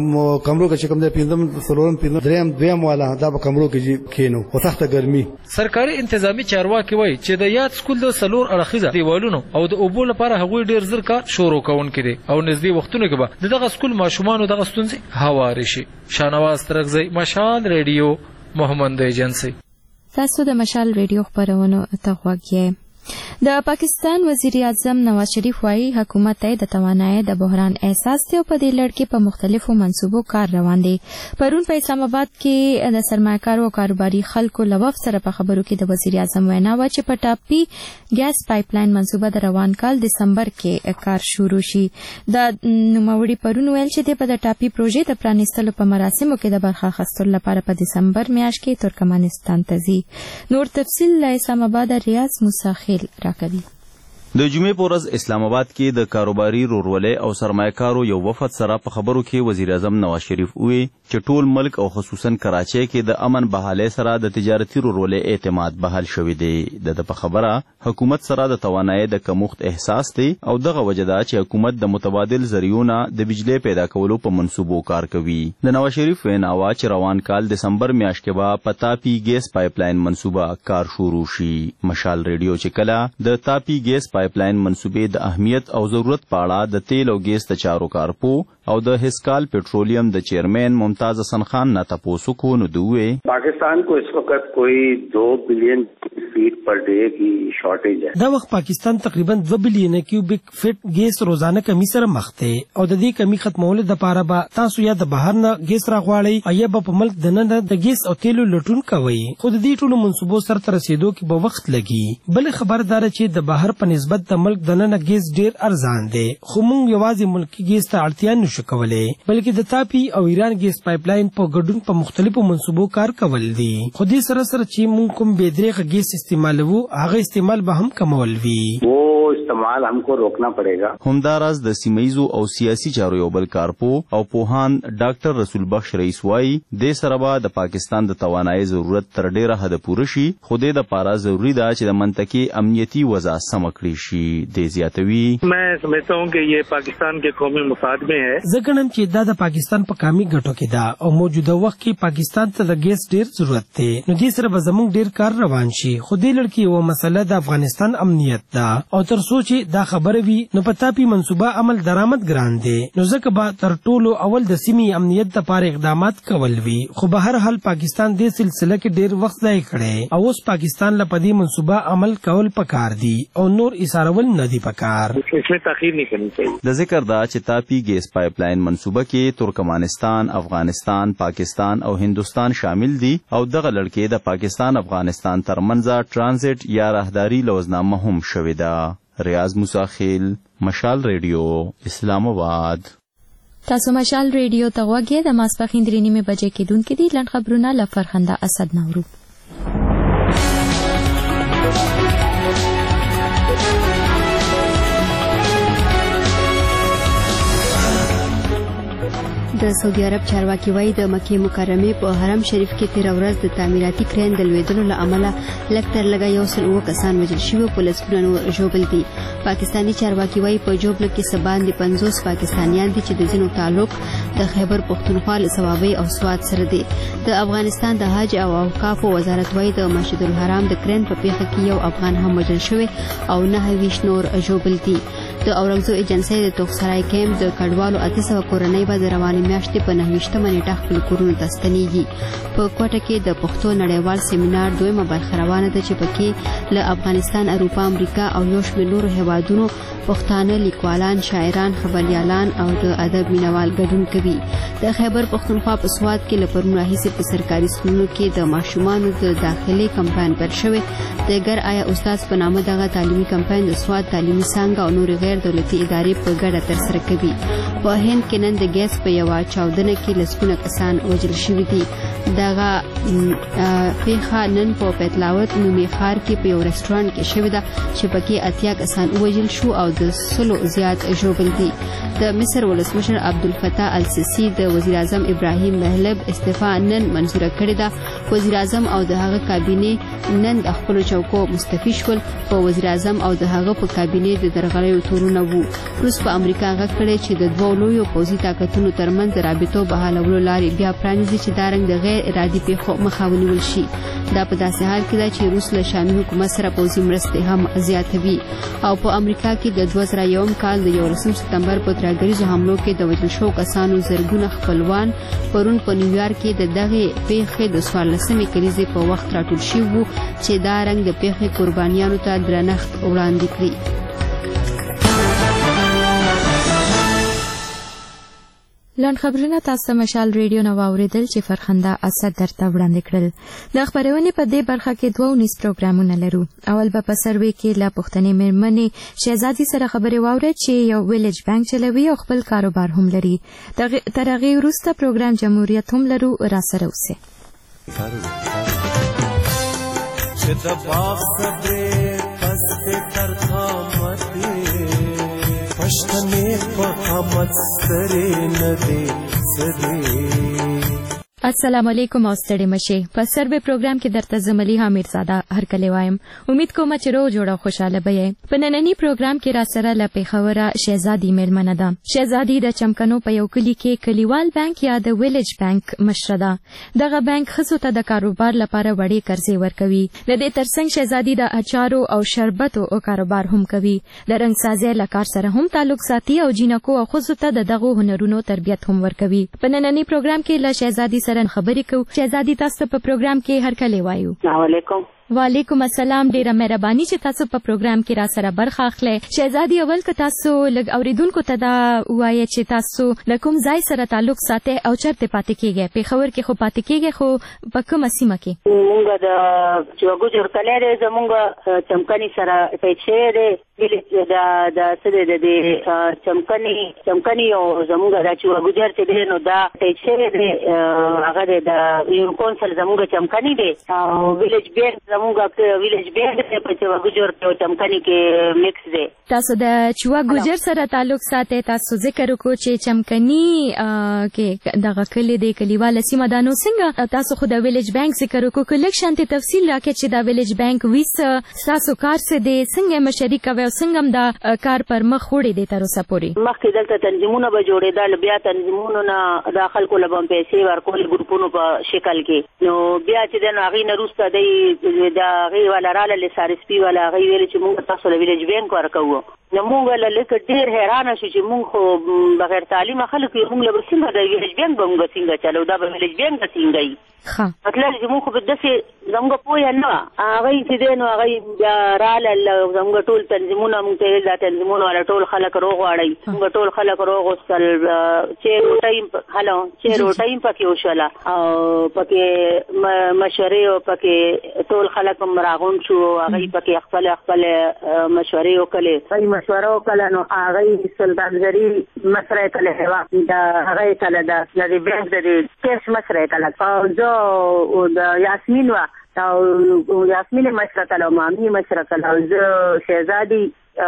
کمرو کې کوم دی پیندم سلورم پیندم دریم والا دا په کمرو کې کینو او سخت ګرمي. سرکاري انتظامی چارواکي وایي چې د یاد سکول د 4 اړخیزه دیوالونو او د اوبو لپاره هغوی ډیر زر کار شروع کوونکي دي او نږدې وختونو کې به دغه سکول ماشومان دغه ستونزې هواري شي. شانواز ترکزی مشال ریډیو محمد ایجنسی. تاسو د مشال ریډیو خبرونه ته وګورئ. د پاکستان وزیر اعظم نواز شریف وايي حکومت ته د توانایي د بحران احساس دی او په دې لړ کې په مختلفو منصوبو کار روان دي. پرون په اسلام آباد کې د سرمایه‌کارو او کاروباري خلکو له وفد سره په خبرو کې د وزیر اعظم وینا و چې په ټاپي ګیس پایپ لاین منصوبه د روان کال دسمبر کې کار شروع شي. د نوموړي پرون ویل چې په د ټاپي پروژې د پرانیستلو په مراسمو کې د برخه اخیستلو لپاره په دسمبر میاشت کې ترکمنستان ته ځي. نور تفصیل له اسلام آباد ریاض مساخیل راکوي. د جمعې په ورځ اسلام آباد کې د کاروباري رورولۍ او سرمایه‌کارو یو وفد سره په خبرو کې وزیر اعظم نواز شریف وی چې ټول ملک او خصوصا کراچۍ کې د امن بحالۍ سره د تجارتي رورولۍ اعتماد بحال شوی دی. د په خبره حکومت سره د توانایي د کمښت احساس دی او دغه وجه ده چې حکومت د متبادل ذریعونه د بجلی پیدا کولو په منصوبو کار کوي. د نواز شریف وینا وا چې روان کال دسمبر میاشت کې به په تاپي ګیس پایپ لاین منصوبه کار شروع شي. مشال ریډیو چې کله د تاپي ګیس پایپ لاین منصوبې د اهمیت او ضرورت په اړه د تیل او ګیس د چارو کارپو او د هسکال پیټرولیم د چیئرمین ممتاز حسن خان نه تاسو کو نو دوی پاکستان کو اس وقت کوئی 2 بلین فیٹ پر ڈے کی شارټیج ہے. دا وخت پاکستان تقریبا 2 بلین کیوبیک فیٹ ګیس روزانه کمی سره مخ ته او د دې کمی ختمولو د پاره به تاسو یا د بهر نه ګیس راغواړئ او یا په ملک دننه د ګیس او تیلو لټون کوي. خو د دې ټولو منصوبو سره تر رسیدو کې به وخت لګي. بل خبردار چې د بهر په نسبت د ملک دننه ګیس ډیر ارزان دی خو موږ یوازې ملکی ګیس ته اړتیا نشو کولای بلکې د تاپي او ایران ګیس پایپ لاین په ګډون په مختلفو منصوبو کار کول دي. خو دې سره سره چې موږ کوم بېدریغه ګیس استعمالوو هغه استعمال به هم کمول وي. استعمال हमको रोकना पड़ेगा. همداراز د سیمایزو او سیاسي چارو یو بل کارپو او پوهان ډاکټر رسول بخش رئیس وایي د سره به د پاکستان د توانایي ضرورت تر ډیره حد پوره شي خو د لپاره ضروری ده چې د منطقي امنیتي وضع سم کړی شي. د زیاتوي मैं समझता हूं कि ये पाकिस्तान के कौमी मफाद में है. زګنم چې دا د پاکستان په کامي ګټو کې ده او موجوده وخت کې پاکستان ته د ګیس ډیر ضرورت دی نو دې سره به زموږ ډیر کار روان شي. خو دې لړ کې یو مسله د افغانستان امنیت ده او تر څو ترڅو چې دا خبره وي نو په تاپي منصوبه عمل درآمد ګران دی نو ځکه به تر ټولو اول د سیمې امنیت لپاره اقدامات کول وي خو به هر حال پاکستان دې سلسله کې ډیر وخت ضایع کړی او اوس پاکستان له پدې منصوبه عمل کول پکار دي او نور ایثارول نه دي پکار د ذکر دا چې تاپي ګیس پایپ لاین منصوبه کې ترکمانستان افغانستان پاکستان او هندوستان شامل دي او دغه لړکې د پاکستان افغانستان ترمنځ ټرانزیټ یا راهداري لوزنامه هم شوې ده. ریاض موسیخیل، مشال ریډیو، اسلام آباد. تاسو مشال ریډیو ته غوږی د ماسپښین 3:30 بجې کېدونکې دي. لنډ خبرونه له فرخنده اسد نورو. د سعودي عرب چارواکي وایي د مکې مکرمې په حرم شریف کې تیر ورځ د تعمیراتي کرین د لوېدلو له امله لږ تر لږه 109 کسان وژل شوي او په لسګونه نور ژوبل دي. پاکستاني چارواکي وایي په جوبله کې څه باندې 50 پاکستانیان دي چې د ځینو تعلق د خیبر پښتونخوا له صوابۍ او سوات سره دی. د افغانستان د حج او اوقافو وزارت وایي د مسجد الحرام د کرین په پیښه کې یو افغان هم وژل شوی او 29 نور ژوبل دي. د اورنګزو ایجنسۍ د توخسرای کیمپ د کډوالو 800 کورنۍ به د روانې میاشتې په 29 نیټه خپل کورونو ته ستنېږي. په کوټه کې د پښتو نړیوال سیمینار دویمه برخه روانه ده چې پکې له افغانستان، اروپا، امریکا او یو شمېر نورو هیوادونو پښتانه لیکوالان، شاعران، خبریالان او د ادب مینوال ګډون کوي. د خیبر پښتونخوا په سوات کې له پرون راهیسې په سرکاري سکولونو کې د ماشومانو د داخلي کمپاین پیل شوی. د ګر آیا استاد په نامه دغه تعلیمي کمپاین د سوات تعلیمي څانګه او نورې غیر دولتي ادارې په ګډه ترسره کوي. په هند کې نن د ګیس په یوه چاودنه کې لسګونه کسان وژل شوي دي. دغه پیښه نن په پیتلاوت نومي ښار کې په یو رستورانټ کې شوې ده چې پکې 80 کسان ووژل شو او د 100 زیات ژوبل دي. د مصر ولسمشر عبدالفتاح السیسی د وزیر اعظم ابراهیم محلب استعفا نن منظوره کړې ده. وزیر اعظم او د هغه کابینې نن د خپلو چوکو مستعفي شول. په وزیر اعظم او د هغه په کابینې د درغلیو تورونه وو. روس په امریکا غږ کړی چې د دوو لویو پوځي طاقتونو ترمنځ د رابطو بحالولو لارې بیا پرانیزي چې دا رنګ د غیر ارادي پیښو مخه ونیول شي. دا په داسې حال کې ده چې روس له شامي حکومت سره پوځي مرستې هم زیاتوي. او په امریکا کې د 2001 کال د 11 سپتمبر په ترهګریزو حملو کې د وژل شوو کسانو زرګونه خپلوان پرون په نیویارک کې د دغې پیښې د 14مې کلیزې په وخت راټول شوي وو چې دا رنګ د پیښې قربانیانو ته درنښت وړاندې کړي. لنډ خبرونه تاسو مشال ریډیو نو واوریدل چې فرخنده اسد درته وړاندې کړل. د خبرونې په دې برخه کې 2 پروګرامونه لرو. اول به په سروې کې لا پښتنې مېرمنې شهزادي سره خبرې واوري چې یو ویلج بانک چلوي او خپل کاروبار هم لري. تر هغې وروسته پروګرام جمهوریت هم لرو. را سره اوسئ. پښتنې په قامت سترې نه دی سدي. السلام علیکم او ستړي مشه. په سروې پروګرام کې درته زملی حامد زاده هرکلی وایم. امید کوم چې روغ جوړه خوشاله به. په نننی پروګرام کې را سره له پیښوره شهزادي میرمنه ده. شهزادي د چمکنو په یو کلی کې کلیوال بانک یا د ویلج بانک مشره ده. دغه بانک ښځو ته د کاروبار لپاره وړې قرضې ورکوي. د دې ترڅنګ شهزادي د اچارو او شربتو کاروبار هم کوي. د رنګسازۍ له کار سره هم تعلق ساتي او جینکو او ښځو ته د دغو هنرونو تربیت هم ورکوي. په نننی پروګرام کې له شهزادي سره خبرې کوو. شهزادي تاسو په پروګرام کې هرکلی وایو. السلام علیکم. وعلیکم السلام. ډیره مهرباني چې تاسو په پروګرام کې را سره برخه اخلئ. شهزادي اول که تاسو لږ اوریدونکو ته دا وایي چې تاسو له کوم ځای سره تعلق ساتئ او چېرته پاتې کیږئ؟ پېښور کې خو پاتې کیږئ، خو په کومه سیمه کې؟ مونږ د جوګو کلی دی زمونږ چمکني سره پیچ شوی دی. د څه دی د چمکني او زمونږ دا چوګوجر چې دی نو دا پیچ شوی دی. هغه دی د یو کونسل زمونږ چمکني دی او ویلج بینک زمونږ ویلج بینک دی په چوګوجر او چمکني کې میکس دی. تاسو د چوګوجر سره تعلق ساتئ. تاسو ذکر وکړو چې چمکني کې دغه کلی دی کلیواله سیمه ده. نو څنګه تاسو خو د ویلج بانک ذکر وکړو؟ که لږ شانتې تفصیل راکړئ چې د ویلج بانک ویس تاسو کار څه دی، څنګه مشري کوئ او څنګه هم دا کار پر مخ وړی دی تر اوسه پورې؟ مخکې دلته تنظیمونه به جوړېدل، بیا تنظیمونو نه دا خلکو له به پیسې ورکول ګروپونو په شکل کې. نو بیا چې د هغې نه وروسته دی دا غي ولا راله لسارسپی ولا غي ویل چې موږ تاسو له ویلج بانک ورکوو نو موږ له لکه ډیر حیرانه شو چې موږ خو بغیر تعلیم خلک یې موږ له څنګه د ویلج بانک به موږ څنګه چلو دا به ویلج بانک څنګه یې مطلب چې موږ په داسې زموږ پوهه نه هغه چې دی نو هغه راله زموږ ټول تنظیمونه موږ ته دا تنظیمونه ولا ټول خلک روغ واړی موږ ټول خلک روغ وستل چې روټایم پکې وشوله او پکې مشورې او پکې ټول خلک راغون شو هغه پکې خپل مشورې وکړي مشوره وکړه نو هغه سلطانزري مشره کړه هوا دا هغه کله دا د بانک د کیس مشره کړه او زه د یاسمین او یاسمین مشره کړه او مامي مشره کړه او زه شهزادي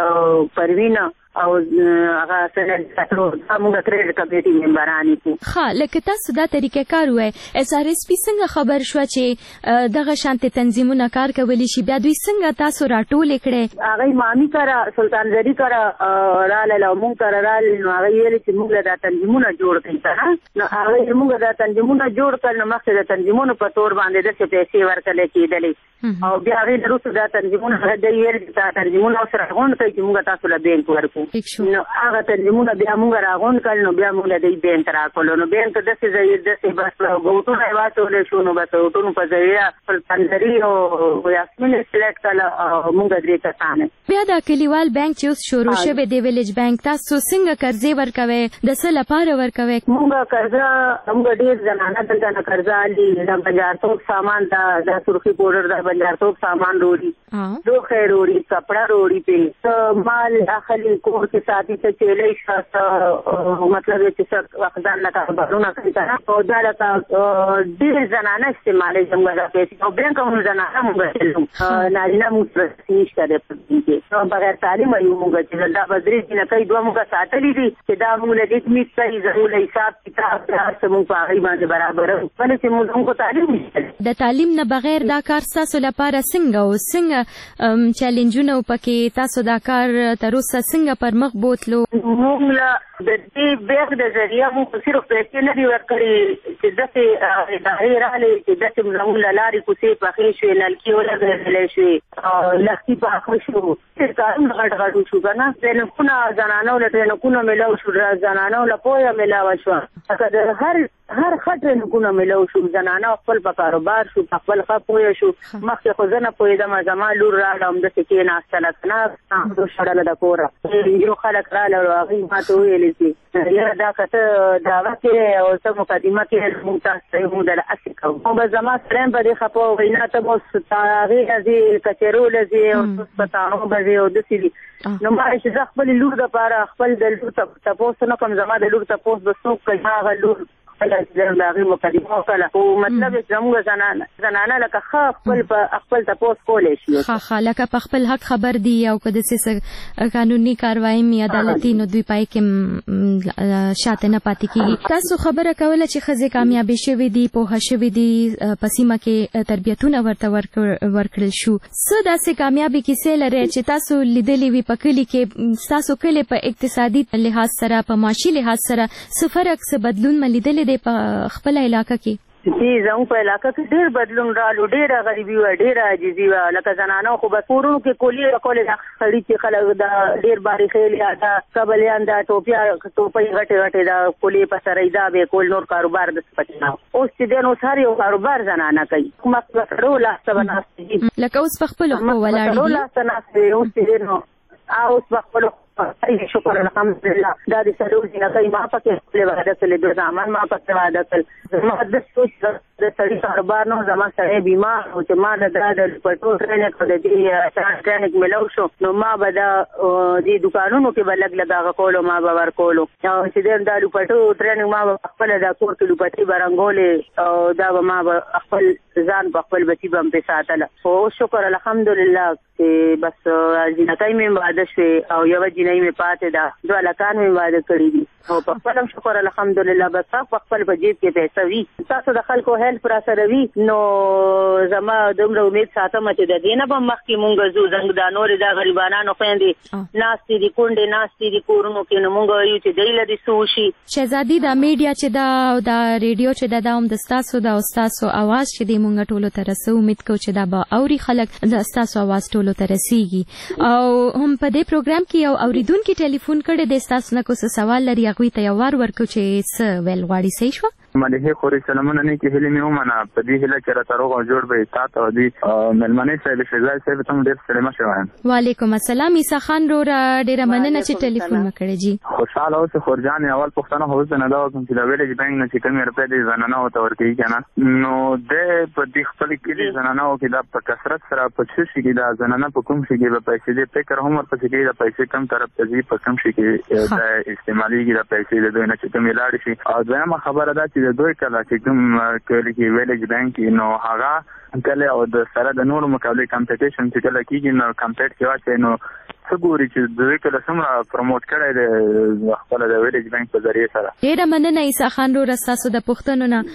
پروینه او هغه سند ساتلو موږ کریډټ کمیټي ممبران یو ها لکه تاسو دا طریقې کار وای اس ار اس پی څنګه خبر شو چې دغه شانتي تنظیمونه کار کولی شي بیا دوی څنګه تاسو راټول کړي هغه مامي کرا سلطانزري کرا رااله موږ کرا رااله نو هغه ویل چې موږ دا تنظیمونه جوړ کړو نو هغه موږ دا تنظیمونه جوړ کړل نو مخکې د تنظیمونو په تور باندې د پیسې ورکړل کېدلې او بیا هغه وروسته دا تنظیمونه د ویل چې تنظیمونه سره غونډه کوي چې موږ تاسو له بانک ورکو نو هغه تنظیمونه بیا موږ راغون کړل نو بیا موږ د بانک راکولو نو بانک داسې ځای داسې بس غوټونه واټول شو نو بس غوټونو په ځای سلطانزري او یاسمین سلیکټ کړل موږ درې کسان بیا دا کلیوال بانک چې شروع شوه دی ویلج بانک تاسو څنګه قرضې ورکوي د څه لپاره ورکوي موږ قرضه موږ ډیر زنانه دلته قرضه لري د بازارتوب سامان د سرخی پاوډر د بازارتوب سامان وروړي دوخه وروړي کپڑا وروړي په مال اخلي کور کې ساتي ته چیلې شاته مطلب چې وقدان نه خبرونه کوي او دا لکه ډیر زنانه استعمالي څنګه پیسې او بانک هم زنانه موږ نارینه موږ نشته د پدې بغیر تعلیم یو موږ چې دا بدري نه کوي دوه موږ ساتلې دي چې دا موږ له دې میت کوي ضرور حساب کتاب تاسو موږ په هغه باندې برابر ولې چې موږ تعلیم نشته د تعلیم نه بغیر دا کار تاسو لپاره څنګه او څنګه چیلنجونه پکې تاسو دا کار تر اوسه څنګه پر مخ بوتلو موږ له د دې بیگ د ذریعہ موږ صرف پیسې نه دی ورکړي چې داسې ادارې راغلې چې داسې موږ له لارې کوڅې پخې شوې نلکې ولګېدلی شوې لښتي پاخه شو کارونه غټ غټ شو که نه ټرینکونه زنانو له ټرینکونه میلاو شو زنانو له پوهه میلاوه شوه هر ښه ټرینکونه میلاو شو زنانه خپل په کاروبار شو په خپل ښه پوهه شو مخکې خو زه نه پوهېدم زما لور راغله همداسې کېناستله که نه شړله د کوره یو خلک راغله هغوی ما ته وویلې چې یاره دا که ته دعوه کې او ته مقدمه کې موږ تاسو ته موږ دله هسې کوو خو به زما سره هم په دې خفه ووایي نه ته به اوس هغې له ځې کچېرو له ځې او اوس په تاڼو به ځې او داسې دي نو ما چې زه خپل لور دپاره خپل د لور تپوس نه کوم زما د لور تپوس به څوک کوي ما هغه لور هغې مقدمه وکړله خو مطلب یې زموږ زنانه لکه ښه خپل تپوس کولی شي ښه لکه په خپل حق خبر دي او که داسې قانوني کاروایي مې عدالتي نو دوی پای کې شاته نه پاتې کېږي تاسو خبره کوله چې ښځې کامیابې شوې دي پوهه شوې دي په سیمه کې تربیتونه ورته ورکړل شو څه داسې کامیابې کیسې لرئ چې تاسو لیدلې وي په کلي کې ستاسو کلي په اقتصادي لحاظ سره په معاشي لحاظ سره څه فرق څه بدلون مې لیدلی دی په خپله علاقه کې جی زموږ په علاقه کې ډېر بدلون رالو ډېره غریبي وه ډېره عاجزي وه لکه زنانو خو به کورونو کې کولې راکولې دا سړي چې خلک دا ډېر باري خیل دا کبلیان دا ټوپۍ غټې غټې دا کولې په سرۍ دا به کول نور کاروبار داسې پکې نه اوس چې دی نو اوس هر یو کاروبار زنانه کوي مخکې به سړو لاسته به ناستې دي لکه اوس په خپلو پښو ولاړې دي سړو لاسته ناستې اوس چې دی نو اوس په خپلو شکر الحمدلله دا د سړو جنکۍ ما پکې خپلې واده کړلې د زامن ما پکې واده کړل زما د سوچ د سړي کاروبار نه زما سړی بیمار و چې ما د پټو ټرینک د دې ټرینک میلاو شو نو ما به دا دې دوکانونو کې به لږ لږ هغه کولو ما به ورکولو چې دی دا پټو ټرینک ما به خپله دا کور کې لوپټې به رنګولې او دا به ما به خپل ځان په خپل بچي به هم پرې ساتله خو شکر الحمدلله چې بس جنکۍ مې واده شوې او یوه جنۍ مې پاتې ده دوه هلکان مې واده کړي دي او په خپل هم شکر الحمدلله بس په خپل په جیب کې پیسه وي تاسو د خلکو هیلپ را سره وي نو زما دومره امید ساتم چې د دې نه به مخکې مونږ ځو زنګ دا نورې دا غریبانانو خویندې ناستې دي کونډې ناستې دي کورونو کې نو مونږ وایو چې دی له دې څه وشي. شهزادي دا میډیا چې دا ریډیو چې دا هم د ستاسو د ستاسو اواز چې دی مونږ ټولو ته رسو امید کوو چې دا به اوري خلک د ستاسو اواز ټولو ته رسیږي. او هم په دې پروګرام کې یو اوریدونکي ټلیفون کړی دی ستاسو نه کوم سوال لري هغوی ته یو وار ورکړو چې څه ویل غواړي. صحیح شوه؟ ملهې خوري سلامونه نه کې هلې مې ومنه په دې هیله چې راته روغ او جوړ به تا ته او دې مېلمنې صاحب شهزاد صاحب ته هم ډېر سلامه ښه وایم. وعلیکم السلام. عیسی خان وروره ډېره مننه چې ټلیفون مو کړی. جی خوشحاله اوسې خورجانې. اول پوښتنه خو اوس نه دا وکړم چې د ویلېج بینک نه چې کومې روپۍ دې زنانهو ته ورکوي که نه نو دی په دې خپل کلي زنانهو کې دا په کثرت سره په څه شي کې دا زنانه په کوم شي کې به پیسې دې فکر هم ورپسې کوي د پیسې کم طرف ته ځي په کوم شي کې دا استعمالېږي د پیسې د دوی نه چې کومې لاړې شي. او دویمه خبره دا چې د دوی کله چې کوم کلی کې ویلېج بینک نو هغه کله او د سره د نورو مقابلې کمپټیشن چې کله کېږي نو کمپیټ کې واچوي نو څه ګوري چې دوی کله څومره پروموټ کړی دی خپله د ویلېج بینک په ذریعې سره. ډېره مننه عیسی خان وروره ستاسو د پوښتنو نه.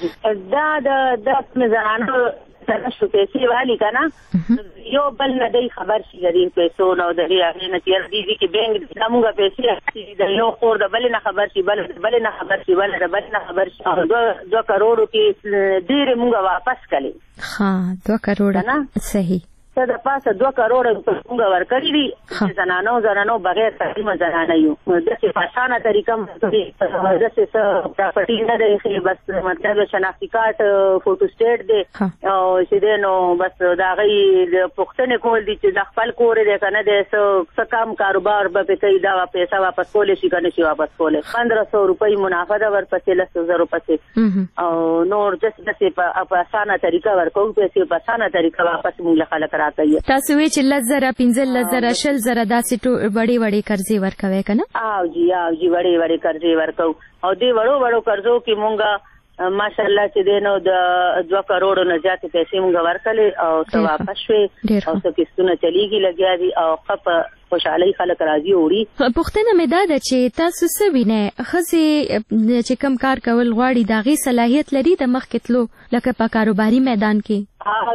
دا د زنانو سره شو پیسې والي که نه یو بل نه دی خبر شي د دې پیسو نه او د دې هغې نه چې دي چې بینک دا مونږ پیسې اخلي د یو خور د بلې نه خبر شي بل د بلې نه خبر شي بل د بلې نه خبر شي او 2 کروڑو کې ډېرې مونږ واپس کړې. ها 2 کروڑ صحیح څه د پاسه 2 کروڑ مونږ ورکړي دي زنانو بغیر تعلیم زنانه یو داسې په اسانه طریقه داسې څه پراپرټي نه دی ښې بس مطلب شناختي کارت فوټو سټیټ دی او چې دی نو بس د هغې د پوښتنې کول دي چې د خپل کور دی که نه دی څه کم کاروبار به پرې کوي دا پیسه واپس کولی شي که نه شي واپس کولی 1500 روپۍ منافع ده ورپسې 10,000 پسې او نور داسې په اسانه طریقه ورکوو پیسې په اسانه طریقه واپس مونږ له خلک تاسو وی چې 10,000 15,000 20,000 داسې وړې وړې قرضې ورکوي که نه؟ او جی وړې وړې قرضې ورکو او دې وړو قرضو کې مونږ ماشاءالله چې دی نو د 2 کروڑو نه زیاتې پیسې مونږ ورکړلې او څه واپس شوې او څه قسطونه چلیږي لګیا دي او ښه خوشحالۍ خلک راځي وړي. پوښتنه مې دا ده چې تاسو څه وینئ ښځې چې کوم کار کول غواړي د هغې صلاحیت لري د مخکې تلو لکه په کاروباري میدان کې؟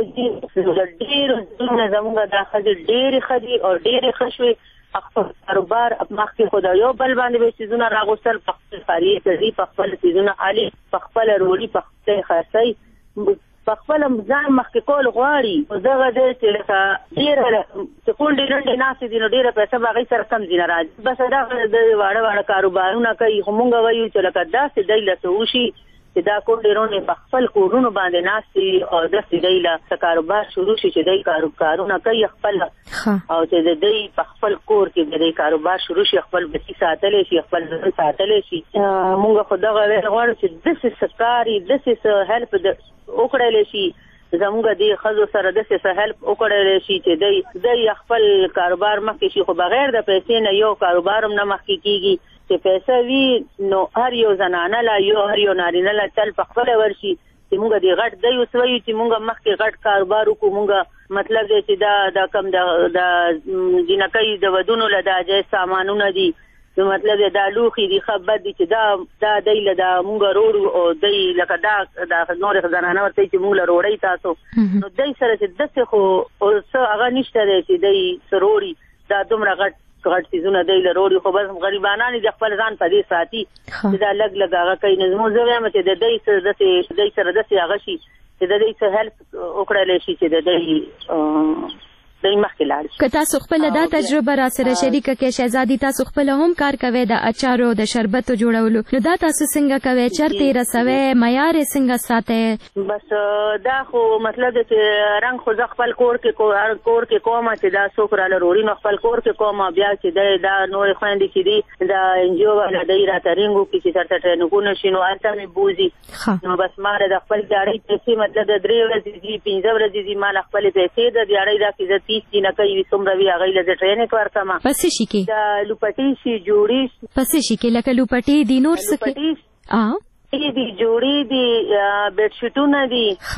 ډېرو ځایونه زموږ دا ښځې ډېرې ښه دي او ډېرې ښه شوې خپل کاروبار مخکې خو د یو بل باندې به څیزونه راغوستل په خپل خاري کوي په خپل څیزونه علي په خپل روړي په خپل خرڅوي په خپل ځان مخکې کول غواړي دغه دی چې لکه ډېره چې کونډې ډنډې ناستې دي نو ډېره پیسه به هغې سره کم ځي نه راځي بس دغه د واړه کاروبارونه کوي خو مونږ وایو چې لکه داسې دی له څه وشي چې دا کونډې رونې په خپل کورونو باندې ناستې او داسې دی له کاروبار شروع شي چې دی کارونه کوي خپل او چې د دی په خپل کور کې د دی کاروبار شروع شي خپل بچي ساتلی شي خپل ځان ساتلی شي مونږ خو دغه ویل غواړو چې داسې څه کار داسې څه هیلپ وکړلی شي زموږ دې ښځو سره داسې څه هیلپ وکړلی شي چې دی خپل کاروبار مخکې شي خو بغیر د پیسې نه یو کاروبار هم نه مخکې کېږي چې پیسه وي نو هر یو زنانه لا هر یو نارینه لا تل په خپله ورشي چې مونږ دې غټ دی اوس وایو چې مونږ مخکې غټ کاروبار وکړو مونږ مطلب دی چې دا کم د جنکۍ د ودونو له دا جایز سامانونه دي نو مطلب دا لوښي دي ښه بد دي چې دا دی له دا مونږ روړو او دی لکه دا نورې زنانه ورته چې مونږ له روړی تاسو نو دی سره چې داسې خو څه هغه نشته دی چې دی څه روړي دا دومره غټ څیزونه دی له روړي خو بس غریبانان د خپل ځان په دې ساتي چې دا لږ هغه کوي نو زموږ زه وایم چې د دی سره داسې هغه شي چې د دی څه هیلپ وکړلی شي چې د دی دی مخکې لاړ شي. که تاسو خپله دا تجربه را سره شریکه کړئ شهزادي تاسو خپله هم کار کوئ د اچارو د شربتو جوړولو نو دا تاسو څنګه کوئ چېرته یې رسوئ معیار یې څنګه ساتئ؟ بس دا خو مطلب دی چې رنګ خو زه خپل کور کې کوم چې دا څوک راله روړي نو خپل کور کې کوم بیا چې دی دا نورې خویندې چې دي دا انجیو والا دی راته رینګ وکړي چې درته ټریننګونه شي نو هلته مې بوځي نو بس ما د خپل دیاړۍ پیسې مطلب د 3 ورځې دي 15 ورځې دي ما له خپلې پیسې د دیاړۍ دا کې 30 دینه کوي څومره وي هغې له زه ټریننګ ورکړم په څه شي کې د لوپټې شي جوړې په څه شي کې لکه لوپټې دي نور څه کې دي جوړې دي بیډ شیټونه دي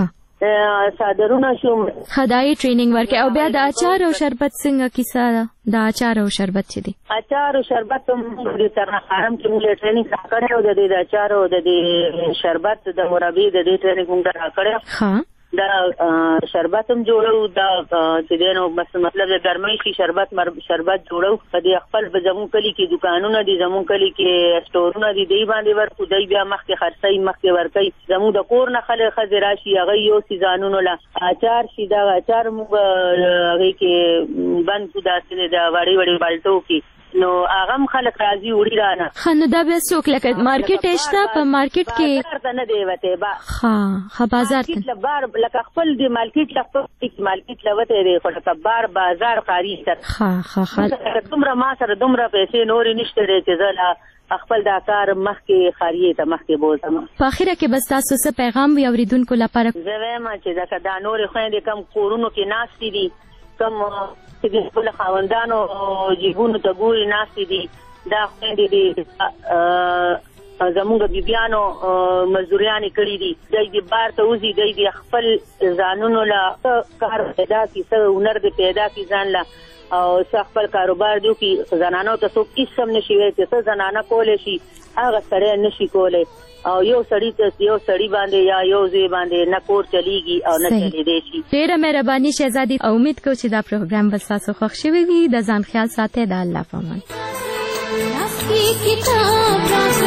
صادرونه شو خدای ټریننګ ورکې او بیا د اچار او شربت څنګه کیسه ده د اچار او شربت چې دي اچار او شربت د ترنه حرم کې موږ ټریننګ راکړی او د اچار او د شربت د مربي د ټریننګ موږ راکړی ها دا شربت هم جوړو دا چې دینو بس مطلب د ګرمۍ شي شربت جوړو په دې خپل به زمون کلی کې دکانونه دي زمون کلی کې سٹورونه دي دی باندې ورکو دی بیا مخکې خرڅي مخکې ورکي زمون د کور نه خلک خزرا شي هغه یو سيزانونو لا اچار شي دا اچار موږ هغه کې بند کو داسې دا وړي بالټو کې نو هغه خلک راځي وړي رانه خنو دا به څوک لکه مارکیټ اشته په مارکیټ کې بازار نه دی وته با ها بازار ته بار لکه خپل دی مارکیټ لوته دی خو لکه بازار خاري تر ها دومره ما سره دومره پیسې نورې نشته دی چې زه خپل دا کار مخکې خاري ته مخکې بوزم په اخره کې بس تاسو څه پیغام وي اوریدونکو لپاره زه وایم چې دا نورې خويندې کم کورونو کې ناشتي دي کم چې د خپل خاوندانو جیبونو ته ګوري ناشتي دي دا خويندې دي زمونږ بیبیانو مزدوریانې کړي دي دی بار ته وزي دی خپل ځانونو لا کار پیدا کی څه هنر دې پیدا کی ځان لا او څه خپل کاروبار دی کی زنانو ته څوک هیڅ هم نشي وي چې څه زنانه کولې شي هغه سره نشي کولې او یو سړی باندې یا یو ځای باندې نه کور چلیږي او نه چلی دی شي ډیره مهرباني شهزادي امید کوم چې دا پروګرام به تاسو خوښ شي وي د ځان خیال ساتئ د الله په امان لاسکی کتاب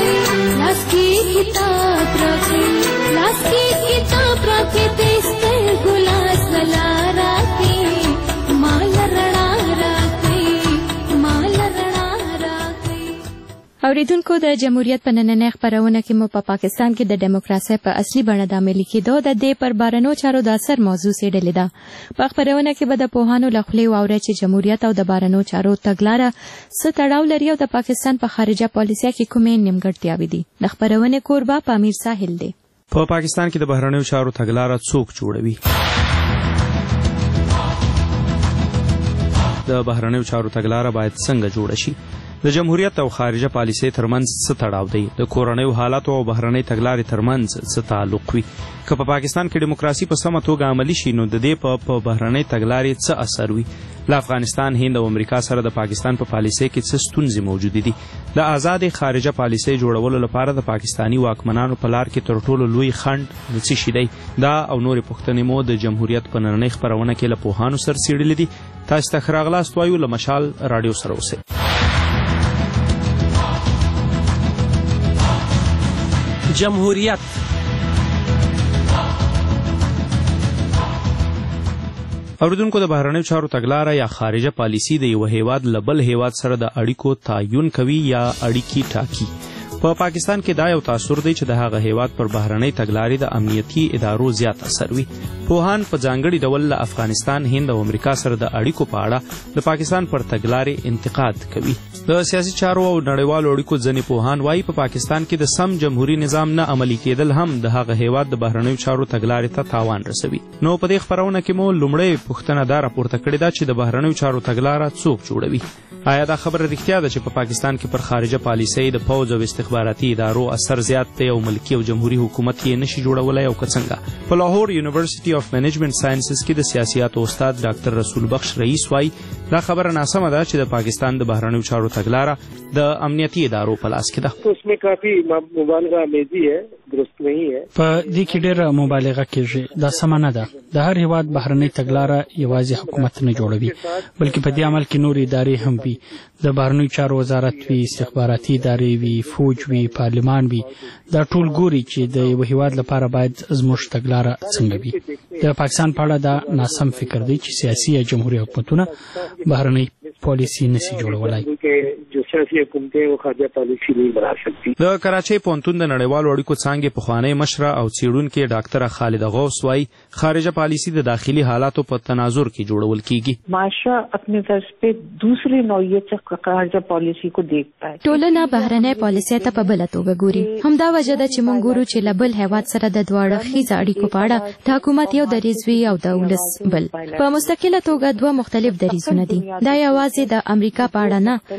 راکې دستر ګلاس ولا راکې مال رڼا اوریدونکو د جمهوریت په نننۍ خپرونه کې مو په پاکستان کې د دیموکراسي په اصلي بڼه د عملي کېدو د دې پر بارنو چارو د اثر موضوع څېړلې ده په خپرونه کې به د پوهانو له خولې واورئ چې جمهوریت او د بارنو چارو تګلاره څه تړاو لري او د پاکستان په خارجه پالیسۍ کې کومې نیمګړتیاوې دي د خپرونې کوربه پامیر ساحل دی په پاکستان کې د بهرنیو چارو تګلاره څوک جوړوي د بهرنیو چارو تګلاره باید څنګه جوړه شي د جمهوریت او خارجه پالیسۍ ترمنځ څه تړاو دی د کورنیو حالاتو او بهرنۍ تګلارې ترمنځ څه تعلق وي که په پاکستان کې دیموکراسي په سمه توګه عملي شي نو د دې په بهرنۍ تګلارې څه اثر وي له افغانستان هند او امریکا سره د پاکستان په پالیسۍ کې څه ستونزې موجودې دي د آزاد خارجه پالیسۍ جوړولو لپاره د پاکستاني واکمنانو په لار کې تر ټولو لوی خنډ څه شي دی دا او نورې پوښتنې مو د جمهوریت په نننۍ خپرونه کې له پوهانو سره څېړلې دي تاسو ته ښه راغلاست وایو له مشال راډیو سره اوسئ جمهوریت اوریدونکو د بهرنیو چارو تګلاره یا خارجه پالیسي د یو هیواد له بل هیواد سره د اړیکو تعین کوي یا اړیکې ټاکي په پاکستان کې دا یو تاثر دی چې د هغه هیواد پر بهرنۍ تګلارې د امنیتي ادارو زیات اثر وي پوهان په ځانګړي ډول له افغانستان هند او امریکا سره د اړیکو په اړه د پاکستان پر تګلارې انتقاد کوي د سیاسي چارو او نړیوالو اړیکو ځینې پوهان وایي په پاکستان کې د سم جمهوریت نظام نه عملي کېدل هم د هغه هیواد د بهرنیو چارو تګلارې ته تاوان رسوي نو په دې خپرونه کې مو لومړی پوښتنه دا راپورته کړې ده چې د بهرنیو چارو تګلاره څوک جوړوي آیا دا خبره رښتیا ده چې په پاکستان کې پر خارجه پالیسۍ د پوځ او استخباراتي ادارو اثر زیات دی او ملکي او جمهوریت حکومت یې نشي جوړولی او که څنګه په لاهور یونیورسيټي اف منیجمنت ساينسز کې د سیاسياتو استاد ډاکټر رسول بخش رئیس وایي دا خبره ناسمه ده چې د پاکستان د بهرنیو چارو تګلاره د امنیتي ادارو په لاس کې ده اس میں کافی مبالغه آمیزی ہے درست نہیں ہے په دې کې ډېره مبالغه کېږي دا سمه نه ده د هر هیواد بهرنۍ تګلاره یوازې حکومت نه جوړوي بلکې په دې عمل کې نور ادارې هم وي د بهرنیو چارو وزارت وي استخباراتي ادارې وي فوج وي پارلمان وي دا ټول ګوري چې د یو هیواد لپاره باید زموږ تګلاره څنګه وي د پاکستان په اړه دا ناسم فکر دی چې سیاسي یا جمهوریت حکومتونه بهرنۍ پالیسي نشي جوړولای د کراچۍ پوهنتون د نړیوالو اړیکو څانګې پخوانی مشره او څېړونکې ډاکټره خالده غوث وایي خارجه پالیسي د داخلي حالاتو په تناظر کې جوړول کیږي معاشره اپنی طرز पे दूसरी नौعیت से خارجه پالیسي کو دیکھتا ہے ټولنه بهرنۍ پالیسي ته په بل توګه ګوري همدا وجه ده چې موږ ګورو چې لبل هیواد سره د دواړه خیزه اړیکو په اړه د حکومت یو دریځ وي او د ولس بل په مستقله توګه دوه مختلف دریځونه دي دا یوازې د امریکا په اړه نه بلکې د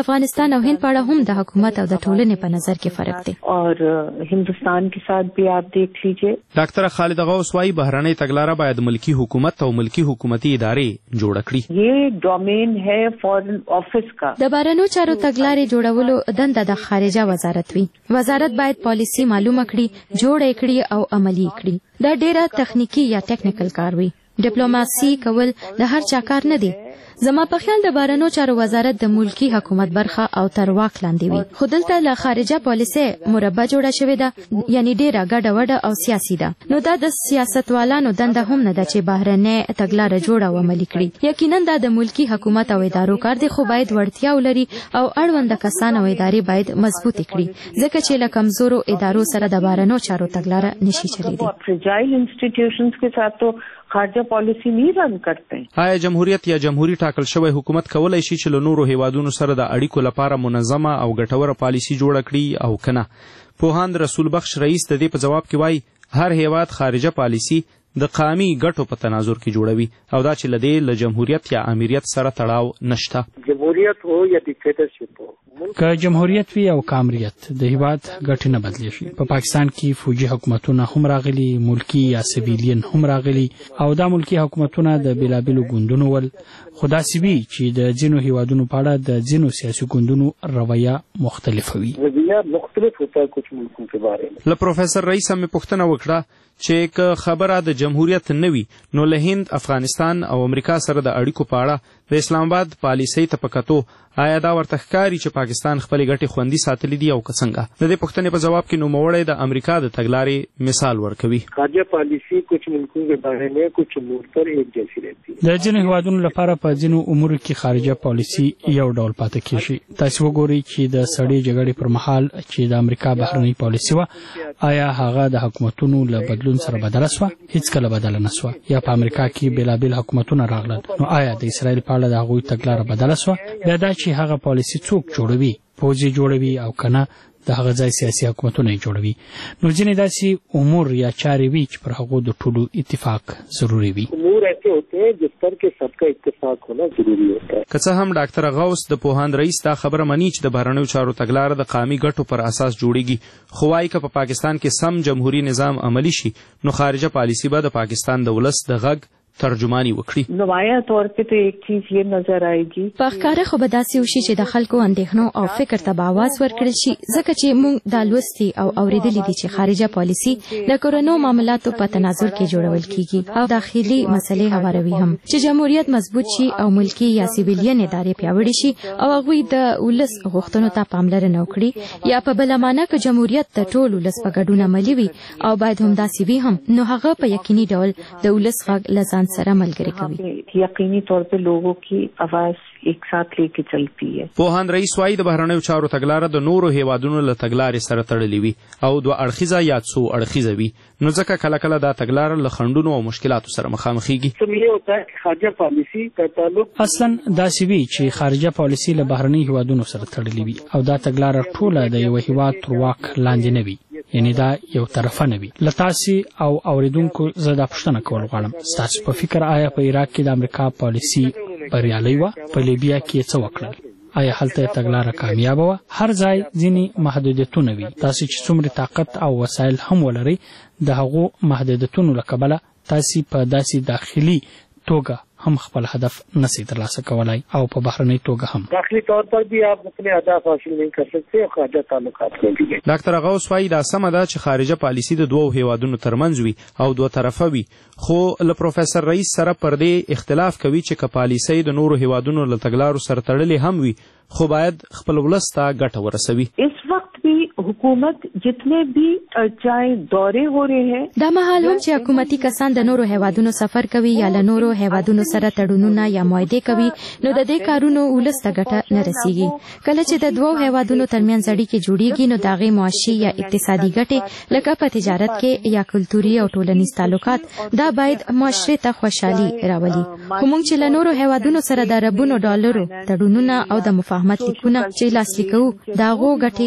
د افغانستان او هند په اړه هم د حکومت او د ټولنې په نظر کې فرق دی. और हिंदुस्तान के साथ भी आप देख लीजिए. ډاکټر خالد غوث وايي بهرنۍ تګلاره باید ملکی حکومت او ملکی حکومتي ادارې جوړ کړي. ये डोमेन है फॉरेन ऑफिस का. د بهرنیو چارو تګلارې جوړولو دنده د خارجه وزارت وي. وزارت باید پالیسی معلومه کړي، جوړ کړي او عملی کړي. دا ډیره تخنیکی یا ټیکنیکل کار وي. ډیپلوماسي کول د هر چا کار نه دی. زما په خیال د بهرنیو چارو وزارت د ملکی حکومت برخه او تر واک لاندې وي. خو دلته له خارجه پالیسي مربع جوړه شوې ده، یعنی ډیره ګډه وډه او سیاسي ده. نو دا د سیاستوالانو دنده هم نه ده چې بهرنۍ تګلاره جوړه او عملي کړي. یقینا دا د ملکی حکومت او ادارو کار دی، خو باید وړتیا ولري او اړوند کسان او ادارې باید مضبوطې کړي، ځکه چې له کمزورو ادارو سره د بهرنیو چارو تګلاره نشي چلیدای. फ्रेजाइल इंस्टीट्यूशंस के साथ तो خارجه پالیسی نه رن کرتے. آیا جمهوریت یا جمهوری ټاکل شوی حکومت کولای شي چې له نورو هیوادونو سره د اړیکو لپاره منظمه او ګټوره پالیسی جوړه کړي او کنه؟ پوهاند رسول بخش رئیس د دې په جواب کې وایي هر هیواد خارجه پالیسی د قومي ګټو په تناظر کې جوړوي او دا چې لدې له جمهوریت یا امریت سره تړاو نشته. جمهوریت هو یا دیکتاتورشپ هو، که جمهوریت وي او کامریت د هیواد ګټې نه بدلیږي. په پاکستان کې فوجي حکومتونه هم راغلي، ملکی یا سیویلین هم راغلي او دا ملکی حکومتونه د بیلابیلو ګوندونو ول. خو داسې وي چې د ځینو هیوادونو په اړه د ځینو سیاسي ګوندونو رویه مختلفه وي. رویه مختلف ہوتا ہے کچھ ملکوں کے بارے میں. له پروفیسر رئیس هم پوښتنه وکړه چې که خبره د جمهوریت نه وي نو له هند، افغانستان او امریکا سره د اړیکو په اړه د اسلام آباد پالیسۍ ته په کتو آیا دا ورته ښکاري چې پاکستان خپلې ګټې خوندي ساتلي دي او که څنګه؟ د دې پوښتنې په جواب کې نوموړی د امریکا د تګلارې مثال ورکوي. خارجه پالیسی کچھ ملکوں کے بارے میں کچھ امور پر ایک جیسی رہتی ہے. د ځینو هیوادونو لپاره په ځینو امورو کې خارجه پالیسی یو ډول پاتې کیږي. تاسو وګورئ چې د سړې جګړې پر مهال چې د امریکا بهرنۍ پالیسی وه، آیا هغه د حکومتونو له بدلون سره بدله سوه؟ هیڅ کله بدله نه سوه. یا په امریکا کې بیلابیل حکومتونه راغلل، نو آیا د اسرائیل په اړه د هغوی تګلاره بدله سوه؟ بیا دا چې هغه پالیسی څوک جوړوي، پوځي جوړوي او کنه د هغه ځای سیاسي حکومتونه یې جوړوي. نو ځینې داسې امور یا چارې وي چې پر هغو د ټولو اتفاق ضروري وي. امور ایسے ہوتے ہیں جس پر کہ سب کا اتفاق ہونا ضروری ہوتا ہے. که څه هم ډاکټر غوث د پوهاند رئیس دا خبره مني چې د بهرنیو چارو تګلاره د قومي ګټو پر اساس جوړیږي، خو وايي که په پاکستان کې سم جمهوری نظام عملی شي نو خارجه پالیسی به د پاکستان د ولس د غږ ترجمانی وکړي. نمایاں طور پہ تو ایک چیز یہ نظر آئے گی، په ښکاره خو به داسې وشي چې د خلکو اندېښنو او فکر ته به اواز ورکړل شي، ځکه چې موږ دا لوستي او اورېدلي دي چې خارجه پالیسي د کورنیو معاملاتو په تناظر کې جوړول کیږي او داخلي مسلې هواروي هم. چې جمهوریت مضبوط شي او ملکی یا سیویلین ادارې پیاوړې شي او هغوی د ولس غوښتنو ته پاملرنه وکړي، یا په بله معنا که جمهوریت د ټول ولس په ګډون عملي وي او باید همداسې وي هم، نو هغه په یقیني ډول د ولس غږ له ځان سره ملګری کوي. یقیني طور په لوگوں کی आवाज ایک ساتھ لیके چلتی ہے. پوهاند رئیس وايي د بهرنیو چارو تګلاره د نورو هیوادونو له تګلارې سره تړلې وي او دوه اړخیزه یا څو اړخیزه وي، نو ځکه کله کله دا تګلاره له خنډونو او مشکلاتو سره مخامخېږي. خارجه پالیسی کا تعلق اصلا داسې وي چې خارجه پالیسی له بهرنیو هیوادونو سره تړلې وي او دا تګلاره ټوله د یو هیواد تر واک لاندې نه وي، یعنی دا یو طرفه نه وي. له تاسې او اوریدونکو زه دا پوښتنه کول غواړم، ستاسو په فکر آیا په عراق کې د امریکا پالیسی بریالۍ وه؟ په لیبیا کې څه وکړل؟ آیا هلته تګلاره کامیابه وه؟ هر ځای ځینې محدودیتونه وي. تاسې چې څومره طاقت او وسایل هم ولرئ، د هغو محدودیتونو له کبله تاسې په داسې داخلي توګه هم خپل هدف نسی ترلاسه کولای او په بهرنۍ توګه هم. داخلي طور پر بھی آپ اپنے اهداف حاصل نہیں کر سکتے اور خارجه تعلقات میں بھی. ډاکټر غوث وايي دا سمه ده چې خارجه پالیسی د دوو هیوادونو ترمنځ وي او دوه طرفه وي، خو له پروفیسر رئیس سره پر دې اختلاف کوي چې که پالیسی د نورو هیوادونو له تګلارو سره تړلې هم وي خو باید خپل ولس ته ګټه ورسوي. اس وقت بھی حکومت جتنے بھی چاہے دورے ہو رہے ہیں، دا مهال هم چې حکومتي کسان د نورو هیوادونو سفر کوي یا له نورو هیوادونو سره تړونونه یا معاهدې کوي، نو د دې کارونو ولس ته ګټه نه رسیږي. کله چې د دوو هیوادونو ترمنځ اړیکې جوړیږي نو د هغې معاشي یا اقتصادي ګټې لکه په تجارت کې یا کلتوري او ټولنیز تعلقات دا باید معاشرې ته خوشحالي راولي. خو موږ چې له نورو هیوادونو سره د اربونو ډالرو تړونونه او د مفاهمت لیکونه چې لاسلیک کوو د هغو ګټې ټولنې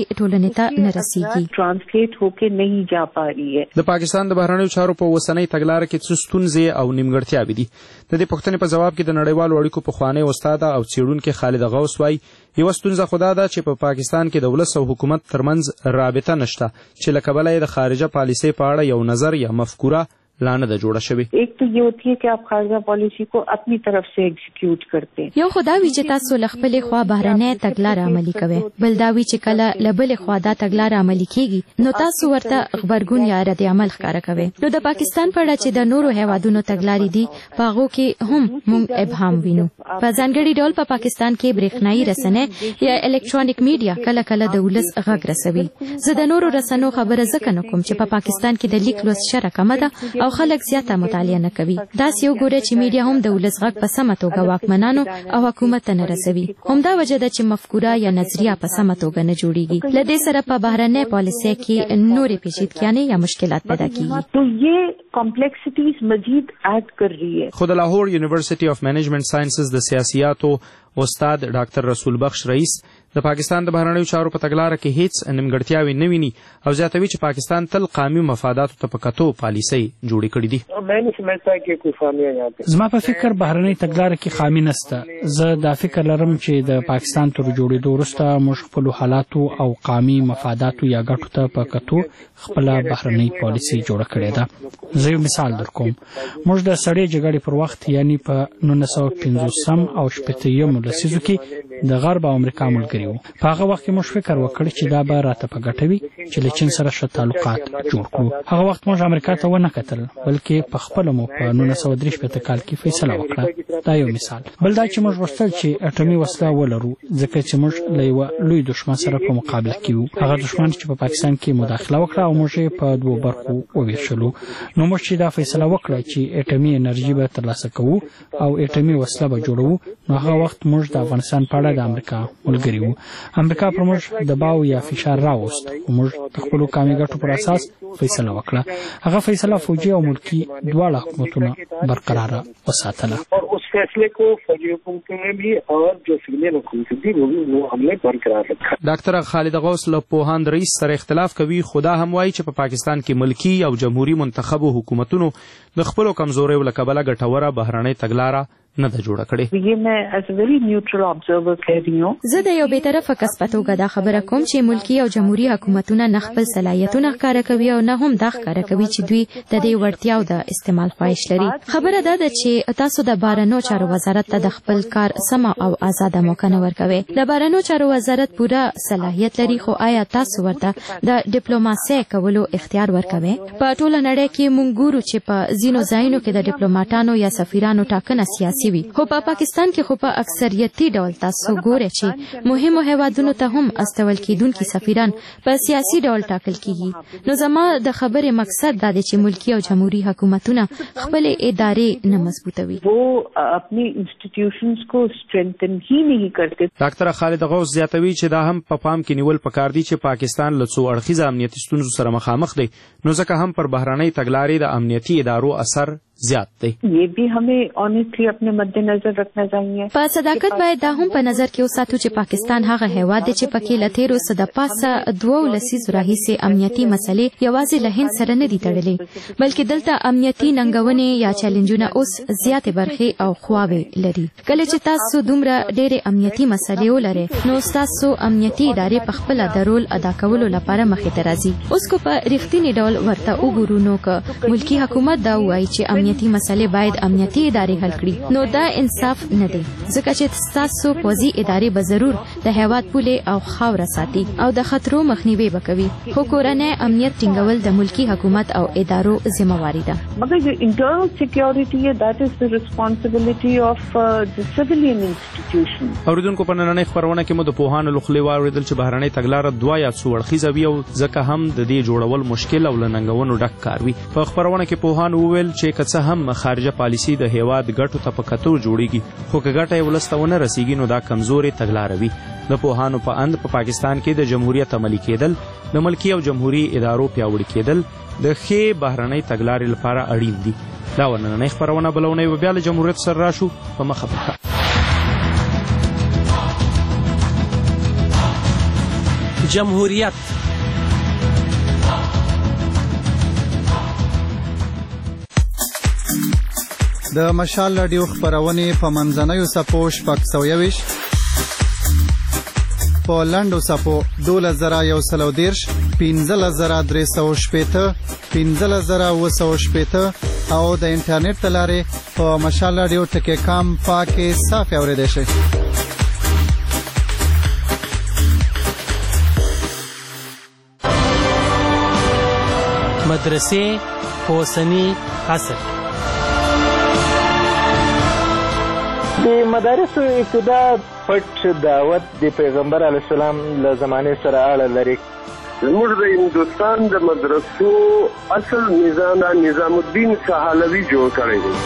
ټولنې ته نه رسیږي. ट्रांसलेट होके नहीं जा पा रही है. د پاکستان د بهرنیو چارو په وسنۍ تګلارې کې څه ستونزې او نیمګړتیاوې دي؟ د دې پوښتنې په جواب کې د نړیوالو اړیکو پخوانی استاد او څېړونکی خالد غوث وایي یوه ستونزه خو دا ده چې په پاکستان کې د ولس او حکومت ترمنځ رابطه نشته چې له کبله یې د خارجه پالیسۍ په اړه یو نظر یا مفکوره لا نه ده جوړه شوې. एक तो ये होती है कि आप खारजा पॉलिसी को अपनी तरफ से एग्जीक्यूट करते हैं. یو خدا وی چې تاسو له خپلې خوا بهرنۍ تګلاره عملي کوئ، بل دا وی چې کله له بلې خوا دا تګلاره عملي کیږي نو تاسو ورته غبرګون یا رد عمل ښکاره کوئ. نو د پاکستان په اړه چې د نورو هیوادونو تګلارې دي په هغو کې هم موږ ابهام وینو. په ځانګړي ډول په پاکستان کې برېښنایي رسنۍ یا الکترونیک میډیا کله کله د ولس غږ رسوي. زه د نورو رسنیو خبره ځکه نه کوم چې په پاکستان کې د لیک لوست شره کمه ده او خلک زیاته مطالعه نه کوي. داسې وګوره چې میډیا هم د ولس غږ په سمه توګه واکمنانو او حکومت ته نه رسوي. همدا وجه ده چې مفکوره یا نظریه په سمه توګه نه جوړیږي. له دې سره په بهرنۍ پالیسۍ کې نورې پیچیدګیانې یا مشکلات پیدا کیږي. تو یہ کمپلیکسیٹیز مزید ایڈ کر رہی ہے. خو د لاهور یونیورسيټي اف مینجمنٹ ساينسز د سیاسياتو استاد ډاکټر رسول بخش رئیس د پاکستان د بهرنیو چارو په تګلاره کې هیڅ نیمګړتیاوې نه ویني او زیاتوي چې پاکستان تل قومي مفاداتو ته په کتو پالیسۍ جوړې کړې دي. زما په فکر بهرنۍ تګلاره کې خامي نشته. زه دا فکر لرم چې د پاکستان تر جوړېدو وروسته موږ خپل حالاتو او قومي مفاداتو یا ګټو ته په کتو خپل بهرنۍ پالیسۍ جوړه کړې ده. زه یو مثال درکوم. موږ د سړې جګړې پر وخت یعنی په 1950 او 80 لسیزو کې د غرب او امریکا ملګري وو. په هغه وخت کې موږ فکر وکړ چې دا به راته په ګټه وي چې له چین سره ښه تعلقات جوړ کړو. هغه وخت موږ امریکا ته ونه کتل بلکې په خپله مو په 1963 کال کې فیصله وکړه. دا یو مثال. بل دا چې موږ غوښتل چې اټومي وسله ولرو ځکه چې موږ له یوه لوی دښمن سره په مقابله کې وو. هغه دښمن چې په پاکستان کې مداخله وکړه او موږ یې په دوو برخو وویشلو. نو موږ چې دا فیصله وکړه چې اټومي انرژي به ترلاسه کوو او اټومي وسله به جوړوو نو هغه وخت موږ د افغانستان په اړه د امریکا ملګري وو. امریکا پر موږ دباو یا فشار راوست او موږ د خپلو قومي ګټو پر اساس فیصله وکړه. هغه فیصله فوجي او ملکي دواړه حکومتونه برقراره وساتله. ډاکټر خالد غوث له پوهاند رئیس سره اختلاف کوي خدا هم وایي چې په پاکستان کې ملکی او جمهوریت منتخبو حکومتونو د خپلو کمزوریو له کبله ګټوره بهرنۍ تګلاره نه ده جوړه کړې. یہ میں ایز ا ویری نیوټرل ابزرور کہہ رہی ہوں. زه د یو بیطرفه کس په توګه دا خبره کوم چې ملکی او جمهوریت حکومتونه نه خپل صلاحیتونه ښکاره کوي او نه هم دا ښکاره کوي چې دوی د دې وړتیاو د استعمال خواهش لري. خبره دا ده چې تاسو د بهرنیو چارو وزارت ته د خپل کار سمه او آزاده موقع نه ورکوي. د بهرنیو چارو وزارت پوره صلاحیت لري خو آیا تاسو ورته د ډیپلوماسۍ کولو اختیار ورکوي؟ په ټوله نړۍ کې موږ ګورو چې په ځینو ځایونو کې د ډیپلوماټانو یا سفیرانو ټاکنه سیاسي وي. خو په پاکستان کې خو په اکثریتي ډول تاسو ګورئ چې مهمو هیوادونو ته هم استول کېدونکي سفیران په سیاسي ډول ټاکل کیږي. نو زما د خبرې مقصد دا دی چې ملکی او جمهوریت حکومتونه خپل ادارې نه مضبوطوي. وہ اپنی انسټیټیوشنز کو سټرینتن هی نه کرتے. ډاکټر خالد غوث زیاتوي چې دا هم په پام کې نیول پکار دي چې پاکستان له څو اړخیزه امنیتي ستونزو سره مخامخ دی نو ځکه هم پر بهرنۍ تګلارې د امنیتي ادارو اثر زیات دی. یہ بھی ہمیں آنیسٹلی اپنے مد نظر رکھنا چاہیے. په صداقت باید دا هم په نظر کې وساتو چې پاکستان هغه هیواد دی چې پکې له تیرو څه د پاسه 2 لسیزو راهیسې امنیتي مسلې یوازې له هند سره نه دي تړلې بلکې دلته امنیتي ننګونې یا چیلنجونه اوس زیاتې برخې او خواوې لري. کله چې تاسو دومره ډېرې امنیتي مسلې ولرئ نو ستاسو امنیتي ادارې په خپله د رول ادا کولو لپاره مخې ته راځي. اوس کو په رښتینې ډول ورته وګورو نو که ملکی حکومت دا وایي چې امنیتي مسلې باید امنیتي ادارې حل کړي نو دا انصاف نه دی ځکه چې تاسو پوځي ادارې به ضرور د هیواد پولې او خاوره ساتي او د خطرو مخنیوي به کوي خو کورنۍ امنیت ټینګول د ملکی حکومت او ادارو ذمہواری ده. مګر جو انټرنل سکیورټي دیٹ از د ریسپانسبিলিټي اف د سیویلین انسټیټیوشن. اوریدونکو په نننۍ خبرونه کې مو د پوهانو لخوا واوریدل چې بهرنۍ تګلاره 2 یا 3 اړخیزه وي او ځکه هم د دې جوړول مشکل او لننګونو ډک کار وي. په خبرونه کې پوهانو وویل چې که څه هم خارجه پالیسي د هیواد ګټو ته په کتو جوړیږي خو که ګټه یې ولس ته ونه رسیږي نو دا کمزورې تګلاره وي. د پوهانو په اند په پاکستان کې د جمهوریت عملي کېدل د ملکی او جمهوریت ادارو پیاوړي کېدل د ښې بهرنۍ تګلارې لپاره اړین دي. دا ورننۍ خبرونه بلونه یو بیا له جمهوریت سره راشو په مخه جمهوریت. د مشال راډیو خپرونې په منځنیو څپو 621 په لنډو څپو 12130 15360 15760 او د انټرنیټ له لارې په مشال راډیو .com پاکه صاف اوریدئ شئ. مدرسې په اوسني عصر. د مدارسو ابتدا پټ دعوت د پیغمبر علیه السلام له زمانې سره اړه لري. زموږ د هندوستان د مدرسو اصل نظام الدین سهالوي جوړ کړی دی.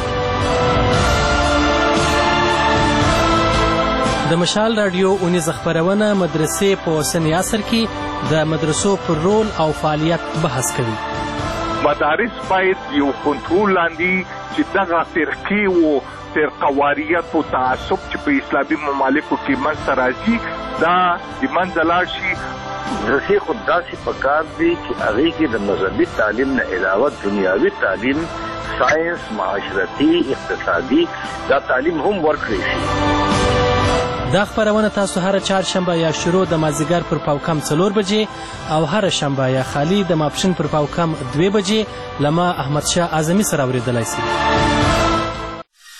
د مشال راډیو اونیزه خپرونه مدرسې په اوسني عصر کې د مدرسو پر رول او فعالیت بحث کوي. مدارس باید یو کنټرول لاندې چې دغه فرقې و فرقواریت او تعصب چې په اسلامي ممالکو کې منځته راځي دا د منځه لاړ شي. مدرسې خو داسې پکار دي چې هغې کې د مذهبي تعلیم نه علاوه دنیاوي تعلیم، ساینس، معاشرتي، اقتصادي دا تعلیم هم ورکړی شي. دا خپرونه تاسو هر چهارشنبه یا شروع د مازدیګر پر پاوکم 4 بجې او هر شنبه یا خالی د ماپښین پر پاوکم 2 بجې له ما احمد شاه اعظمي سره اورېدلی شئ.